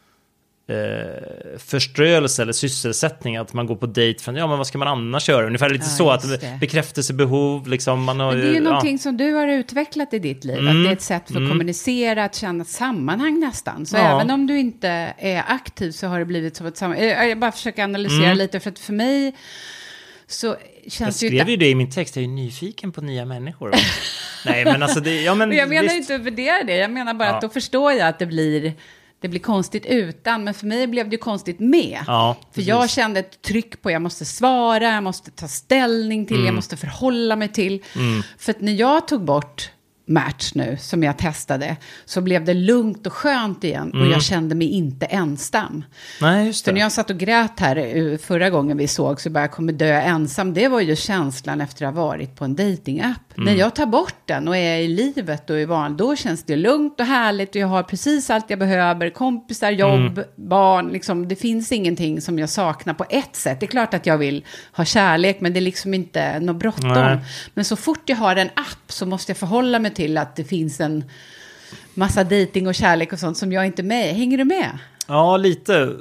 eh, förströelse eller sysselsättning, att man går på dejt för, ja, men vad ska man annars göra? Ungefär lite ja, så, att det. bekräftelsebehov liksom, man har, men det är ju ja. någonting som du har utvecklat i ditt liv, mm. att det är ett sätt för att mm. kommunicera, att känna ett sammanhang nästan, så ja. även om du inte är aktiv så har det blivit som ett sammanhang. Jag bara försöker analysera mm. lite, för att för mig så känns jag skrev ju ju det i min text, jag är nyfiken på nya människor. Nej, men alltså det, ja, men jag menar visst. inte att värdera det, jag menar bara ja. att då förstår jag att det blir det blir konstigt utan, men för mig blev det ju konstigt med. Ja, för jag kände ett tryck på, jag måste svara, jag måste ta ställning till, mm. jag måste förhålla mig till. Mm. För att när jag tog bort Match nu, som jag testade, så blev det lugnt och skönt igen. Mm. Och jag kände mig inte ensam. Nej, just det. För när jag satt och grät här förra gången vi såg, så bara jag kommer dö ensam. Det var ju känslan efter att ha varit på en datingapp. Mm. När jag tar bort den och är i livet och är van, då känns det lugnt och härligt. Och jag har precis allt jag behöver. Kompisar, jobb, mm. barn. Liksom, det finns ingenting som jag saknar på ett sätt. Det är klart att jag vill ha kärlek, men det är liksom inte något bråttom. Nej. Men så fort jag har en app så måste jag förhålla mig till att det finns en massa dating och kärlek och sånt som jag inte är med. Hänger du med? Ja, lite.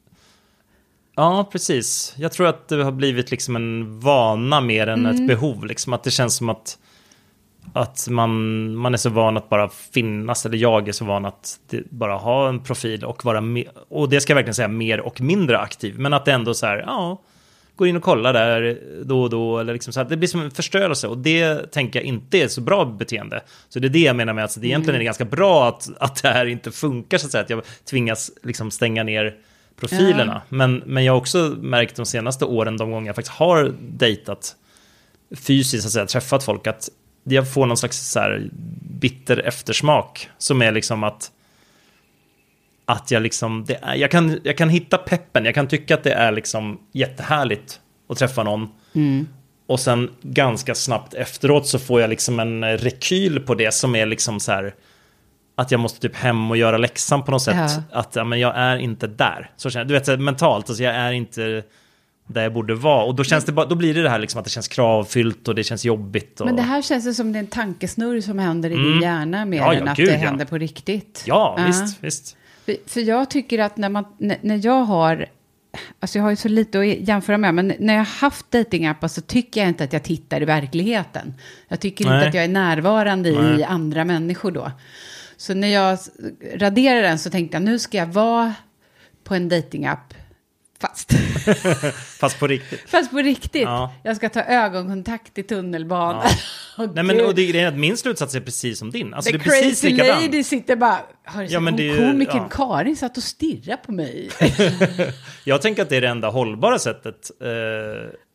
Ja, precis. Jag tror att det har blivit liksom en vana mer än mm. ett behov. Liksom. Att det känns som att, att man, man är så van att bara finnas, eller jag är så van att det, bara ha en profil och vara mer, och det ska jag verkligen säga, mer och mindre aktiv. Men att det ändå så här, ja, går in och kollar där då och då, eller liksom så att det blir som en förstörelse, och det tänker jag inte är så bra beteende. Så det är det jag menar med att det egentligen är det ganska bra att, att det här inte funkar, så att säga, att jag tvingas liksom stänga ner profilerna. Ja. Men, men jag har också märkt de senaste åren, de gånger jag faktiskt har dejtat fysiskt, så att säga, träffat folk, att jag får någon slags så här bitter eftersmak, som är liksom att att jag liksom, det är, jag, kan, jag kan hitta peppen, jag kan tycka att det är liksom jättehärligt att träffa någon. Mm. Och sen ganska snabbt efteråt så får jag liksom en rekyl på det, som är liksom så här, att jag måste typ hem och göra läxan på något sätt. Ja. Att ja, men jag är inte där. Så känner jag, du vet, så mentalt, alltså jag är inte där jag borde vara. Och då, känns det bara, då blir det det här liksom att det känns kravfyllt och det känns jobbigt. Och... Men det här känns det som det är en tankesnurr som händer i mm. din hjärna, mer ja, ja, än att gud, det ja. händer på riktigt. Ja, uh-huh. visst, visst. För, för jag tycker att när, man, när, när jag har, alltså jag har ju så lite att jämföra med, men när jag har haft datingappar så tycker jag inte att jag tittar i verkligheten. Jag tycker Nej. inte att jag är närvarande Nej. i andra människor då. Så när jag raderade den så tänkte jag, nu ska jag vara på en datingapp, fast. fast på riktigt. Fast på riktigt. Ja. Jag ska ta ögonkontakt i tunnelbanan. Ja. Nej, men och det är att min slutsats är precis som din. Alltså, The det är precis crazy likadant. lady sitter bara, har ja, men det, komikern ja. Karin satt och stirrar på mig. Jag tänker att det är det enda hållbara sättet. Eh,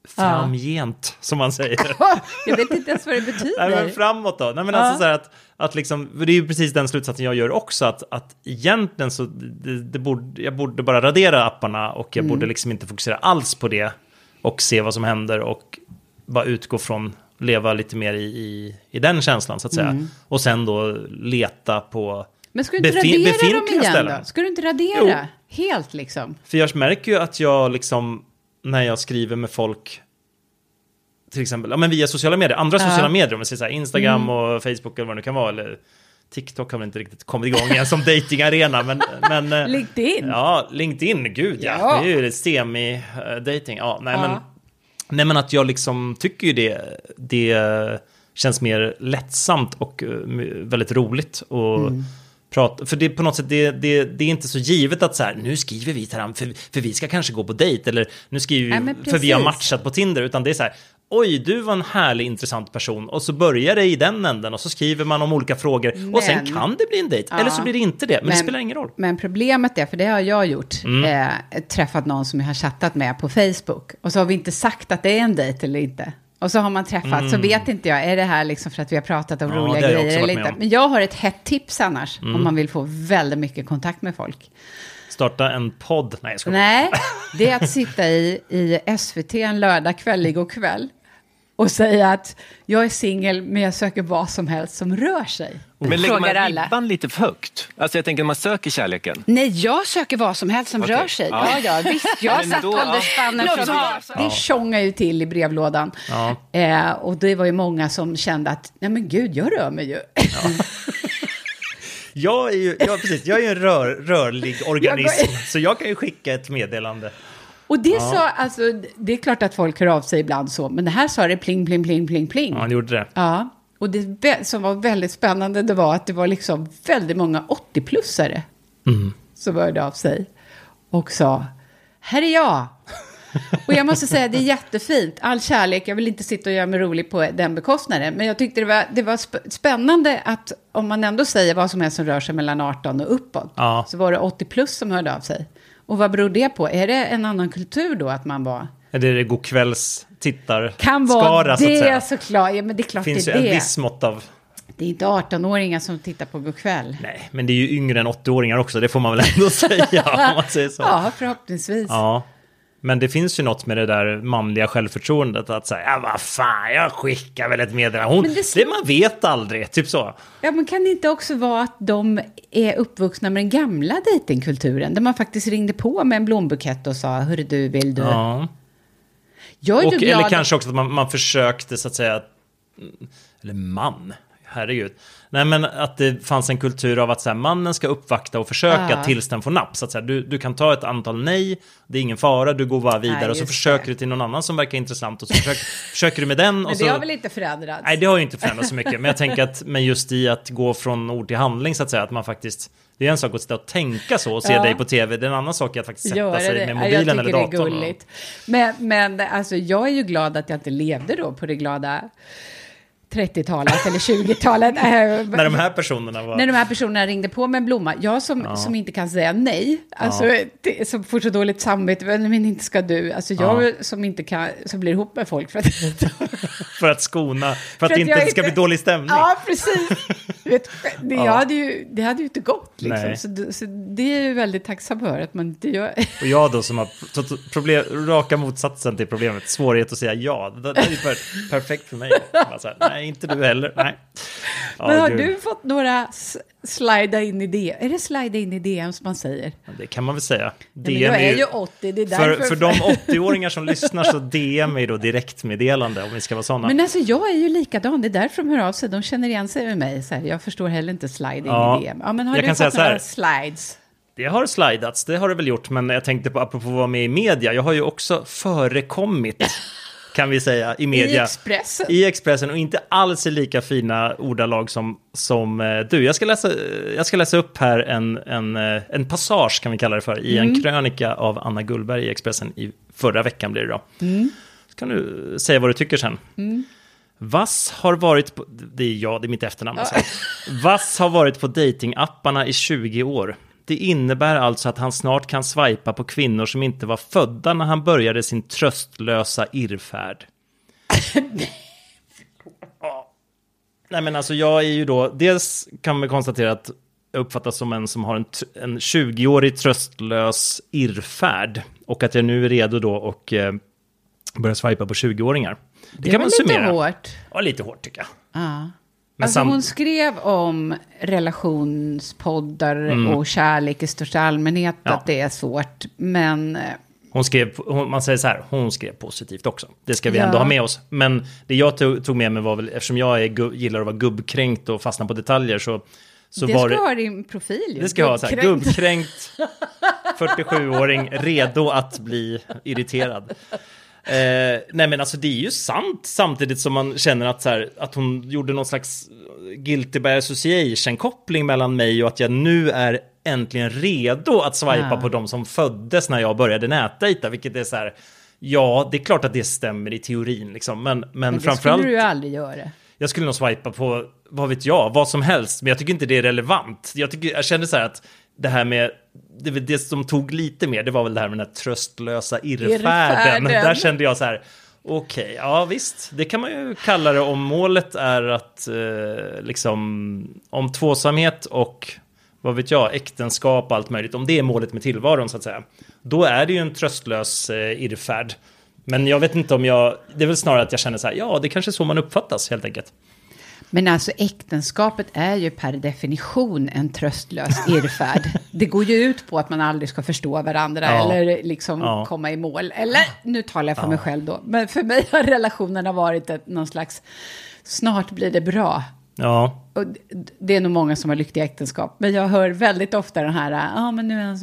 framgent, ja. som man säger. Jag vet inte ens vad det betyder. Nej, men framåt då. Nej, men ja. alltså så här att, att liksom, det är ju precis den slutsatsen jag gör också, att, att egentligen så det, det borde, jag borde bara radera apparna och jag mm. borde liksom inte fokusera alls på det och se vad som händer och bara utgå från, leva lite mer i, i, i den känslan så att säga. Mm. Och sen då leta på men ska du inte befin- radera dem igen ställen. Då? Ska du inte radera jo. helt liksom? För jag märker ju att jag liksom, när jag skriver med folk till exempel, ja men via sociala medier, andra ja. sociala medier, om man säger så här, Instagram mm. och Facebook eller vad det nu kan vara, eller TikTok har väl inte riktigt kommit igång igen som datingarena, men, men LinkedIn. Ja, LinkedIn, gud ja, ja. det är ju semi-dating. Ja, nej ja. men nej men att jag liksom tycker ju det det känns mer lättsamt och väldigt roligt och mm. prata, för det är på något sätt det, det, det är inte så givet att så här, nu skriver vi till för, för vi ska kanske gå på dejt, eller nu skriver vi ja, för vi har matchat på Tinder, utan det är så här, oj, du var en härlig, intressant person, och så börjar det i den änden och så skriver man om olika frågor men, och sen kan det bli en dejt, ja, eller så blir det inte det, men, men det spelar ingen roll. Men problemet är, för det har jag gjort, mm. eh, träffat någon som jag har chattat med på Facebook och så har vi inte sagt att det är en dejt eller inte. Och så har man träffat, mm. så vet inte jag, är det här liksom för att vi har pratat om ja, roliga grejer eller inte. Men jag har ett hett tips annars, mm. om man vill få väldigt mycket kontakt med folk. Starta en podd? Nej, jag ska Nej, det är att sitta i, i S V T en lördag kväll, igår kväll, och säga att jag är singel men jag söker vad som helst som rör sig. Men lägger man ribban lite för högt? Alltså jag tänker att man söker kärleken. Nej, jag söker vad som helst som okay. rör sig. Ja, ja, visst. Jag har satt åldersspannen från det. Det tjongar ju till i brevlådan. Ja. Eh, och det var ju många som kände att, nej men gud, jag rör mig ju. Ja. Jag är ju ja, precis, jag är ju en rör, rörlig organism, jag går... så jag kan ju skicka ett meddelande. Och det ja. sa, alltså, det är klart att folk hör av sig ibland så, men det här sa det pling, pling, pling, pling, pling. Ja, det gjorde det. Ja, och det som var väldigt spännande, det var att det var liksom väldigt många åttio-plussare mm. som hörde av sig och sa, här är jag. Och jag måste säga, det är jättefint. All kärlek, jag vill inte sitta och göra mig rolig på den bekostnaden. Men jag tyckte det var, det var spännande att om man ändå säger vad som helst som rör sig mellan arton och uppåt. Ja. Så var det åttio plus som hörde av sig. Och vad beror det på? Är det en annan kultur då att man var... Är det god kvälls tittar kan vara skara, det så att säga. Såklart. Ja, men det är klart finns det är det. Finns ju en viss mått av... Det är inte arton-åringar som tittar på god kväll. Nej, men det är ju yngre än åttio-åringar också. Det får man väl ändå säga om man säger så. Ja, förhoppningsvis. Ja. Men det finns ju något med det där manliga självförtroendet att säga, ja vad fan, jag skickar väl ett meddelande. Hon, det, det man vet aldrig, typ så. Ja, men kan det inte också vara att de är uppvuxna med den gamla datingkulturen där man faktiskt ringde på med en blombukett och sa, hörru du, vill du? Ja. Jag är och, glad eller kanske också att man, man försökte så att säga, eller man, herregud. Nej, men att det fanns en kultur av att så här, mannen ska uppvakta och försöka ja. tills den får napp. Så att så här, du, du kan ta ett antal nej, det är ingen fara, du går bara vidare. Nej, och så försöker det. du till någon annan som verkar intressant. Och så försöker, försöker du med den. Men och det så, har väl inte förändrats? Nej, det har ju inte förändrats så mycket. Men jag tänker att men just i att gå från ord till handling så att säga, att man faktiskt... Det är en sak att sitta och tänka så och se ja. dig på tv. Det är en annan sak att faktiskt sätta Gör sig det. med mobilen ja, eller datorn. Det är gulligt. Och... Men, men alltså, jag är ju glad att jag inte levde då på det glada... trettiotalet eller tjugotalet. när de här personerna var... När de här personerna ringde på med en blomma. Jag som, ja. som inte kan säga nej. Alltså, ja. det, som får så dåligt samvete. Men inte ska du. Alltså jag ja. som inte kan, som blir ihop med folk för att... för att skona. För, för att, att det inte ska bli dålig stämning. Ja, precis. Vet, det, ja. hade ju, det hade ju inte gått. Liksom. Så, så det är ju väldigt tacksam för att man inte gör... Och jag då som har problem, raka motsatsen till problemet. Svårighet att säga ja. Det, det är ju per, perfekt för mig. Alltså, nej, inte du heller. Nej. Ja, men har gud. du fått några slida in i det? Är det slida in i D M som man säger? Ja, det kan man väl säga. D M ja, men jag är ju åttio, det är för, för de åttio-åringar som lyssnar så D M är då direktmeddelande om vi ska vara sådana. Men alltså jag är ju likadan, det är därför de hör av sig. De känner igen sig med mig. Så här, jag förstår heller inte slide in ja, i D M. Ja, men har du fått några slides? Det har slidats, det har det väl gjort. Men jag tänkte på, apropå att vara med i media, jag har ju också förekommit... kan vi säga, i media. I Expressen. I Expressen och inte alls i lika fina ordalag som, som eh, du. Jag ska, läsa, jag ska läsa upp här en, en, en passage kan vi kalla det för i mm. en krönika av Anna Gullberg i Expressen i förra veckan blir det då. Mm. Så kan du säga vad du tycker sen. Mm. Vass har varit på, det är jag, det är mitt efternamn. Alltså. Vass har varit på datingapparna i tjugo år. Det innebär alltså att han snart kan swipa på kvinnor som inte var födda när han började sin tröstlösa irrfärd. Ja. Nej men alltså jag är ju då, dels kan man konstatera att jag uppfattas som en som har en, en tjugoårig tröstlös irrfärd. Och att jag nu är redo då och eh, börja swipa på tjugoåringar. Det, det kan man summera. Lite hårt. Ja, lite hårt tycker jag. Ja. Men alltså sam- hon skrev om relationspoddar mm. och kärlek i största allmänhet, ja. Att det är svårt, men... Hon skrev, hon, man säger så här, hon skrev positivt också. Det ska vi ja. ändå ha med oss. Men det jag tog, tog med mig var väl, eftersom jag är gu, gillar att vara gubbkränkt och fastna på detaljer så... så det var ska ha din profil. Ju. Det ska ha så här, gubbkränkt, fyrtiosjuåring, redo att bli irriterad. Eh, nej men alltså det är ju sant, samtidigt som man känner att, så här, att hon gjorde någon slags guilty by association-koppling mellan mig och att jag nu är äntligen redo att swipa ja. på de som föddes när jag började nätdejta, vilket är så här, ja det är klart att det stämmer i teorin liksom, men, men, men det framförallt skulle du aldrig göra. Jag skulle nog swipa på, vad vet jag, vad som helst, men jag tycker inte det är relevant. Jag, tycker, jag kände så här att det här med, det, det som tog lite mer, det var väl det här med den här tröstlösa irrfärden. Där kände jag så här, okej, okay, ja visst, det kan man ju kalla det om målet är att eh, liksom, om tvåsamhet och vad vet jag, äktenskap och allt möjligt, om det är målet med tillvaron så att säga, då är det ju en tröstlös eh, irrfärd. Men jag vet inte om jag, det är väl snarare att jag känner så här, ja det kanske är så man uppfattas helt enkelt. Men alltså äktenskapet är ju per definition en tröstlös irrfärd. Det går ju ut på att man aldrig ska förstå varandra ja. eller liksom ja. komma i mål. Eller, nu talar jag för ja. mig själv då. Men för mig har relationerna varit ett, någon slags, snart blir det bra. Ja. Och det är nog många som har lyckliga äktenskap. Men jag hör väldigt ofta den här, ja ah, men nu är så...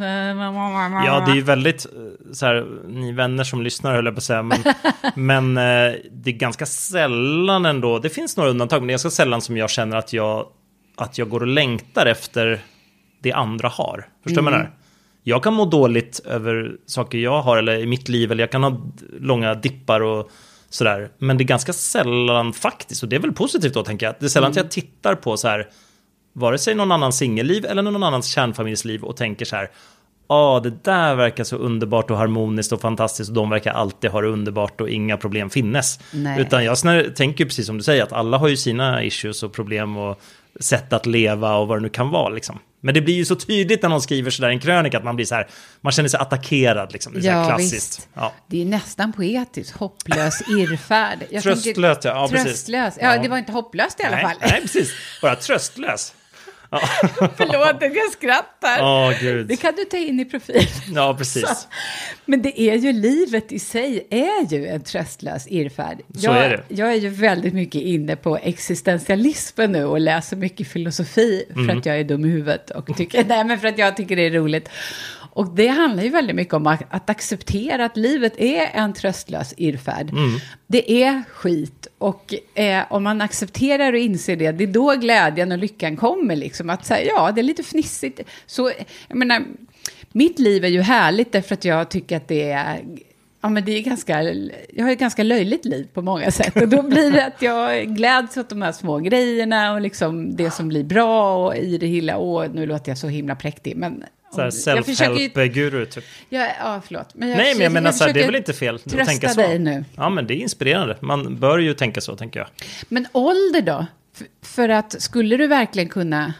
Ja, det är ju väldigt, så här, ni vänner som lyssnar höll jag på att säga, men, men eh, det är ganska sällan ändå, det finns några undantag, men det är ganska sällan som jag känner att jag, att jag går och längtar efter det andra har. Förstår mm. man det? Jag kan må dåligt över saker jag har, eller i mitt liv, eller jag kan ha långa dippar och sådär. Men det är ganska sällan faktiskt, och det är väl positivt då tänker jag. Det är sällan mm. att jag tittar på så här, vare sig någon annans singelliv eller någon annans kärnfamiljsliv och tänker så här, ja ah, det där verkar så underbart och harmoniskt och fantastiskt och de verkar alltid ha det underbart och inga problem finnes. Nej. Utan jag snarare, tänker precis som du säger att alla har ju sina issues och problem och sätt att leva och vad det nu kan vara liksom. Men det blir ju så tydligt när någon skriver så där en krönika att man blir så här, man känner sig attackerad liksom. Det är ja, så här klassiskt. Ja. Det är nästan poetiskt, hopplös irrfärd. Tröstlöst, ja, precis. Tröstlös. Ja, det var inte hopplöst i alla nej, fall. Nej, precis. Bara tröstlös. Ja. Förlåt, jag skrattar. Oh, Gud. Det kan du ta in i profil. Ja, precis. Så. Men det är ju, livet i sig är ju en tröstlös irrfärd. Så jag, är det. Jag är ju väldigt mycket inne på existentialismen nu och läser mycket filosofi för mm. att jag är dum i huvudet och tycker, nej men för att jag tycker det är roligt. Och det handlar ju väldigt mycket om att, att acceptera att livet är en tröstlös irrfärd. Mm. Det är skit. Och eh, om man accepterar och inser det, det är då glädjen och lyckan kommer. Liksom. Att säga, ja, det är lite fnissigt. Så, jag menar, mitt liv är ju härligt därför att jag tycker att det är... Ja, men det är ganska, jag har ett ganska löjligt liv på många sätt. Och då blir det att jag gläds åt de här små grejerna och liksom det som blir bra och i det hela. Och nu låter jag så himla präktig, men... Så här self-help-guru typ. Ja, ja, förlåt. Men jag Nej, försöker, men jag menar så här, det är väl inte fel att tänka så. Dig nu. Ja, men det är inspirerande. Man bör ju tänka så, tänker jag. Men ålder då? För, för att, skulle du verkligen kunna...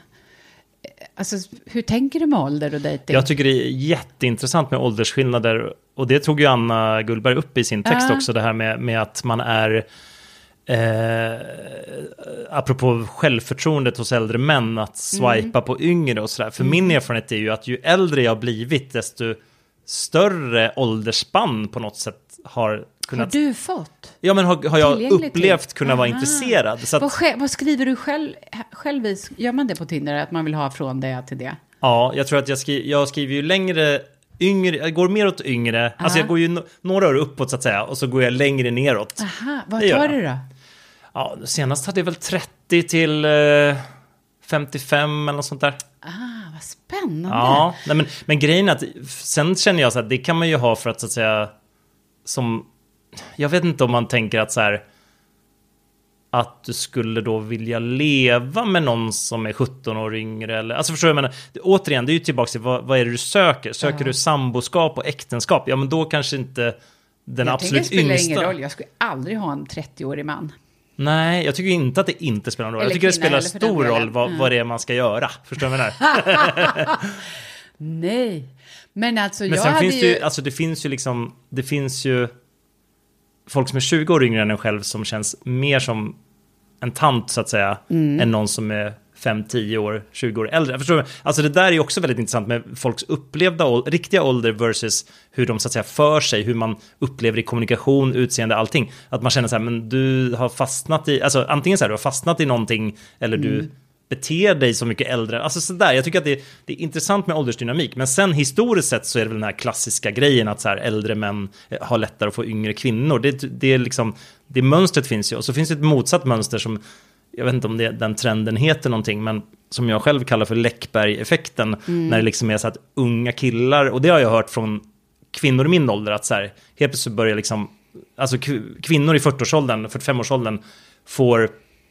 Alltså, hur tänker du med ålder och dejting? Jag tycker det är jätteintressant med åldersskillnader. Och det tog ju Anna Gullberg upp i sin text uh. också. Det här med, med att man är... Eh, apropå självförtroendet hos äldre män, att swipa mm. på yngre och sådär. För mm. min erfarenhet är ju att ju äldre jag blivit, desto större åldersspann på något sätt har kunnat... Har du fått? Ja, men har, har jag upplevt till? kunna Aha. vara intresserad. Så att... vad, sk- vad skriver du själv, självvis? Gör man det på Tinder, att man vill ha från det till det? Ja, jag tror att jag, skri- jag skriver ju längre... Yngre, jag går mer åt yngre. Aha. Alltså jag går ju no- några år uppåt så att säga. Och så går jag längre neråt. Aha, vad tar du då? Ja, senast hade jag väl trettio till eh, femtiofem eller något sånt där. Ah, vad spännande. Ja, nej, men, men grejen är att sen känner jag så att det kan man ju ha för att så att säga som, jag vet inte om man tänker att så här, att du skulle då vilja leva med någon som är sjutton år yngre. Eller, alltså förstår jag, men återigen, det är ju tillbaka till vad, vad är det du söker? Söker uh-huh. du samboskap och äktenskap? Ja, men då kanske inte den jag absolut yngsta. Det spelar ingen yngsta. roll, jag skulle aldrig ha en trettio-årig man. Nej, jag tycker inte att det inte spelar någon roll. Eller jag tycker kvinna, det spelar stor roll vad, mm. vad det är man ska göra. Förstår du vad jag menar? Nej, men alltså men jag sen hade finns ju... det ju... Alltså det finns ju liksom... Det finns ju folk som är tjugo år yngre än en själv som känns mer som en tant så att säga, mm. än någon som är fem, tio år, tjugo år äldre. Förstår du? Alltså det där är ju också väldigt intressant med folks upplevda ålder, riktiga ålder versus hur de så att säga för sig, hur man upplever i kommunikation, utseende, allting. Att man känner så här, men du har fastnat i, alltså antingen så här, du har fastnat i någonting eller du mm. beter dig så mycket äldre. Alltså så där, jag tycker att det, det är intressant med åldersdynamik. Men sen historiskt sett så är det väl den här klassiska grejen att så här, äldre män har lättare att få yngre kvinnor. Det, det är liksom, det mönstret finns ju. Och så finns det ett motsatt mönster som, jag vet inte om det, den trenden heter någonting, men som jag själv kallar för Läckberg-effekten, mm. när det liksom är så att unga killar, och det har jag hört från kvinnor i min ålder, att så här, helt plötsligt börjar liksom, alltså kvinnor i fyrtioårsåldern, fyrtiofemårsåldern får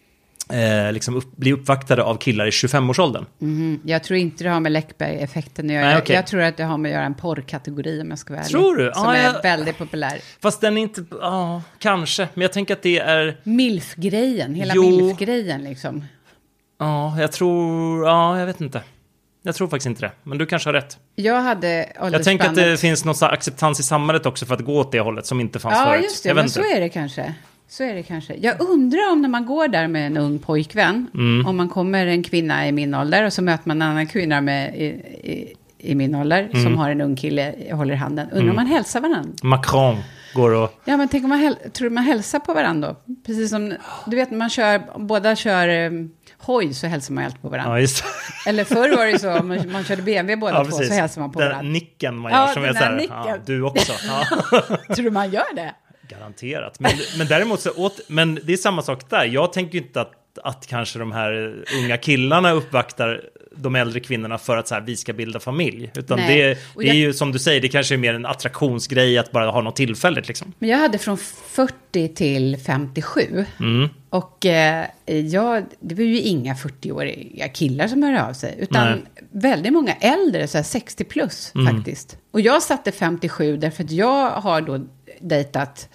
eh, liksom upp, bli uppvaktade av killar i tjugofemårsåldern. Mm. Jag tror inte det har med Läckberg-effekten att göra. Nej, okay. Jag tror att det har med att göra en porrkategori, om jag ska vara ärlig. Tror du? Som ah, är jag... väldigt populär. Fast den är inte, ja, ah, kanske. Men jag tänker att det är... Milf-grejen, hela jo. Milf-grejen liksom. Ja, ah, jag tror, ja, ah, jag vet inte. Jag tror faktiskt inte det, men du kanske har rätt. Jag hade åldersspannet... Jag tänker att det finns någon acceptans i samhället också för att gå åt det hållet som inte fanns ja, förut. Ja, just det, men så är det kanske. Så är det kanske. Jag undrar om när man går där med en ung pojkvän, mm. om man kommer en kvinna i min ålder och så möter man en annan kvinna med, i, i, i min ålder mm. som har en ung kille och håller i handen. Undrar mm. om man hälsar varandra. Macron går och... Ja, men tänk om man häl... tror man hälsar på varandra då? Precis som, du vet, man kör, båda kör um, hoj så hälsar man alltid på varandra. Ja, just. Eller förr var det så, om man, man körde B M W båda ja, två precis. Så hälsar man på den varandra. Nicken man gör ja, som är så här, ja, du också. Ja. Tror du man gör det? Garanterat. Men, men däremot så åt, men det är samma sak där. Jag tänker ju inte att, att kanske de här unga killarna uppvaktar de äldre kvinnorna för att så här, vi ska bilda familj. Utan Nej. det, det jag, är ju som du säger, det kanske är mer en attraktionsgrej att bara ha något tillfället. Liksom. Men jag hade från fyrtio till femtiosju. Mm. Och eh, jag, det var ju inga fyrtioåriga killar som hörde av sig. Utan Nej. väldigt många äldre, så här sextio plus mm. faktiskt. Och jag satte femtiosju därför att jag har då dejtat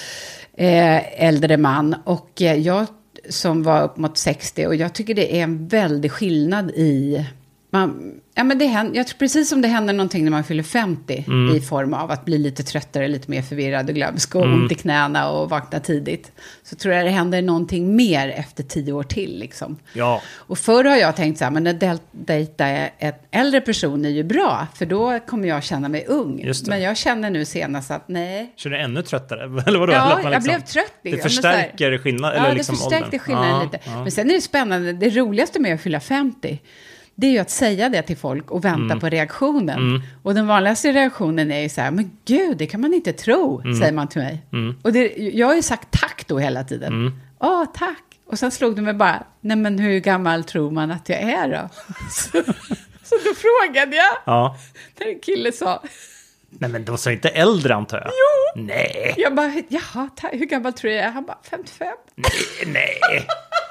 eh, äldre man. Och eh, jag som var upp mot sextio. Och jag tycker det är en väldig skillnad i... Man, ja, men det händer, jag tror precis som det händer någonting när man fyller femtio. Mm. I form av att bli lite tröttare, lite mer förvirrad och glömsk och mm. ont i knäna och vakna tidigt. Så tror jag det händer någonting mer efter tio år till. Liksom. Ja. Och förr har jag tänkt så här, men att dejta en äldre person är ju bra. För då kommer jag känna mig ung. Men jag känner nu senast att nej. Känner du ännu tröttare? Eller vadå? Ja, man liksom, jag blev trött. Det förstärker skillnaden? Ja, eller det liksom förstärkte åldern. skillnaden Ja, lite. ja. Men sen är det spännande, det roligaste med att fylla femtio... Det är ju att säga det till folk och vänta mm. på reaktionen. Mm. Och den vanligaste reaktionen är ju så här, men gud, det kan man inte tro, mm. säger man till mig. Mm. Och det, jag har ju sagt tack då hela tiden. Mm. Åh, tack. Och sen slog det mig bara, nej men hur gammal tror man att jag är då? så, så då frågade jag. Ja. När en kille sa... Nej men de sa inte äldre antar jag. Jo. Nej. Jag bara, jaha, tack, hur gammal tror jag är? Han bara, femtiofem. Nej, nej.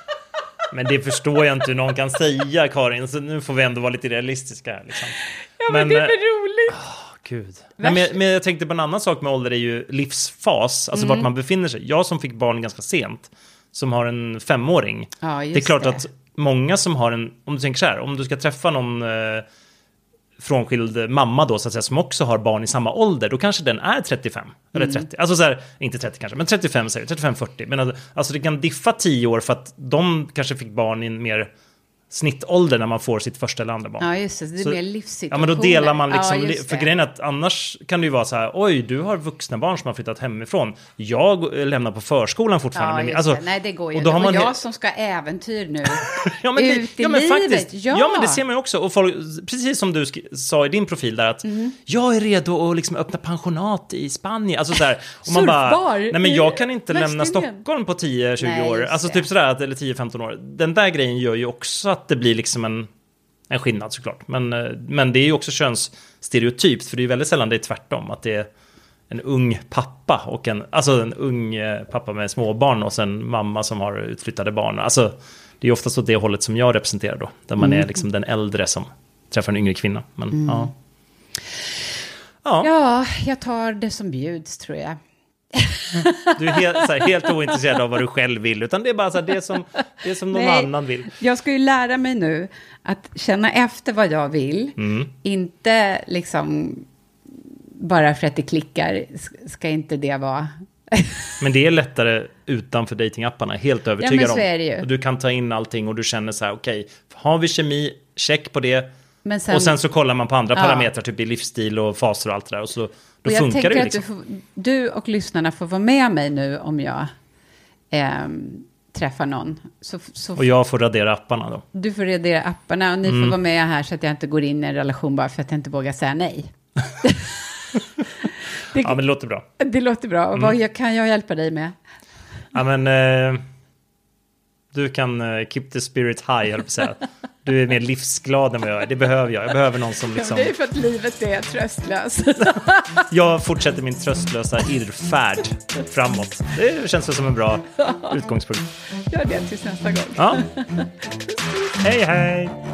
Men det förstår jag inte hur någon kan säga, Karin. Så nu får vi ändå vara lite realistiska. Liksom. Ja, men, men det är för roligt. Oh, Gud. Nej, men, men jag tänkte på en annan sak med ålder är ju livsfas. Alltså mm. vart man befinner sig. Jag som fick barn ganska sent, som har en femåring. Ja, just det är klart det. Att många som har en, om du tänker så här, om du ska träffa någon... Eh, frånskild mamma då så att säga, som också har barn i samma ålder, då kanske den är trettiofem eller trettio. Mm. Alltså så här, inte trettio kanske, men trettiofem säger trettiofem fyrtio. Men alltså det kan diffa tio år för att de kanske fick barn i en mer snittålder när man får sitt första eller andra barn. Ja, just det. Det är så, mer livssituationer. Ja, men då delar man liksom... Ja, för grejen är att annars kan det ju vara så här, oj, du har vuxna barn som har flyttat hemifrån. Jag lämnar på förskolan fortfarande. Ja, just alltså, det. Nej, det går ju. Och, då har man... och jag som ska äventyr nu. ja, men, ut i ja, men livet. Faktiskt, ja. ja, men det ser man ju också. Och folk, precis som du sk- sa i din profil där, att mm. jag är redo att liksom öppna pensionat i Spanien. Alltså så här, och man bara, nej men jag kan inte lämna Stockholm på tio tjugo år. Alltså typ sådär, eller tio femton år. Den där grejen gör ju också att det blir liksom en En skillnad såklart. Men, men det är ju också könsstereotypt. För det är ju väldigt sällan det är tvärtom. Att det är en ung pappa och en, alltså en ung pappa med småbarn och sen mamma som har utflyttade barn. Alltså det är oftast åt det hållet som jag representerar då. Där man mm. är liksom den äldre som träffar en yngre kvinna. Men, mm. ja. Ja. ja, jag tar det som bjuds tror jag. Du är helt, så här, helt ointresserad av vad du själv vill. Utan det är bara så här, det som, det som någon Nej, annan vill. Jag ska ju lära mig nu att känna efter vad jag vill. Mm. Inte liksom bara för att det klickar ska inte det vara. Men det är lättare utanför datingapparna, helt övertygad ja, men så är det ju. om. Och du kan ta in allting och du känner så här, okej, okay, har vi kemi, check på det. Men sen, och sen så kollar man på andra ja. parametrar, typ i livsstil och faser och allt det där. Och så då och funkar det ju liksom. Jag tänker att du, du och lyssnarna får vara med mig nu om jag eh, träffar någon. Så, så och jag får radera apparna då. Du får radera apparna och ni mm. får vara med här så att jag inte går in i en relation bara för att jag inte vågar säga nej. det, ja, men det låter bra. Det låter bra. Och mm. vad kan jag hjälpa dig med? Ja, men eh, du kan eh, keep the spirit high, höll på att säga. Du är mer livsglad än vad jag är. Det behöver jag. Jag behöver någon som liksom... Det är för att livet är tröstlöst. Jag fortsätter min tröstlösa irrfärd framåt. Det känns som en bra utgångspunkt. Gör det tills nästa gång. Ja. Hej, hej!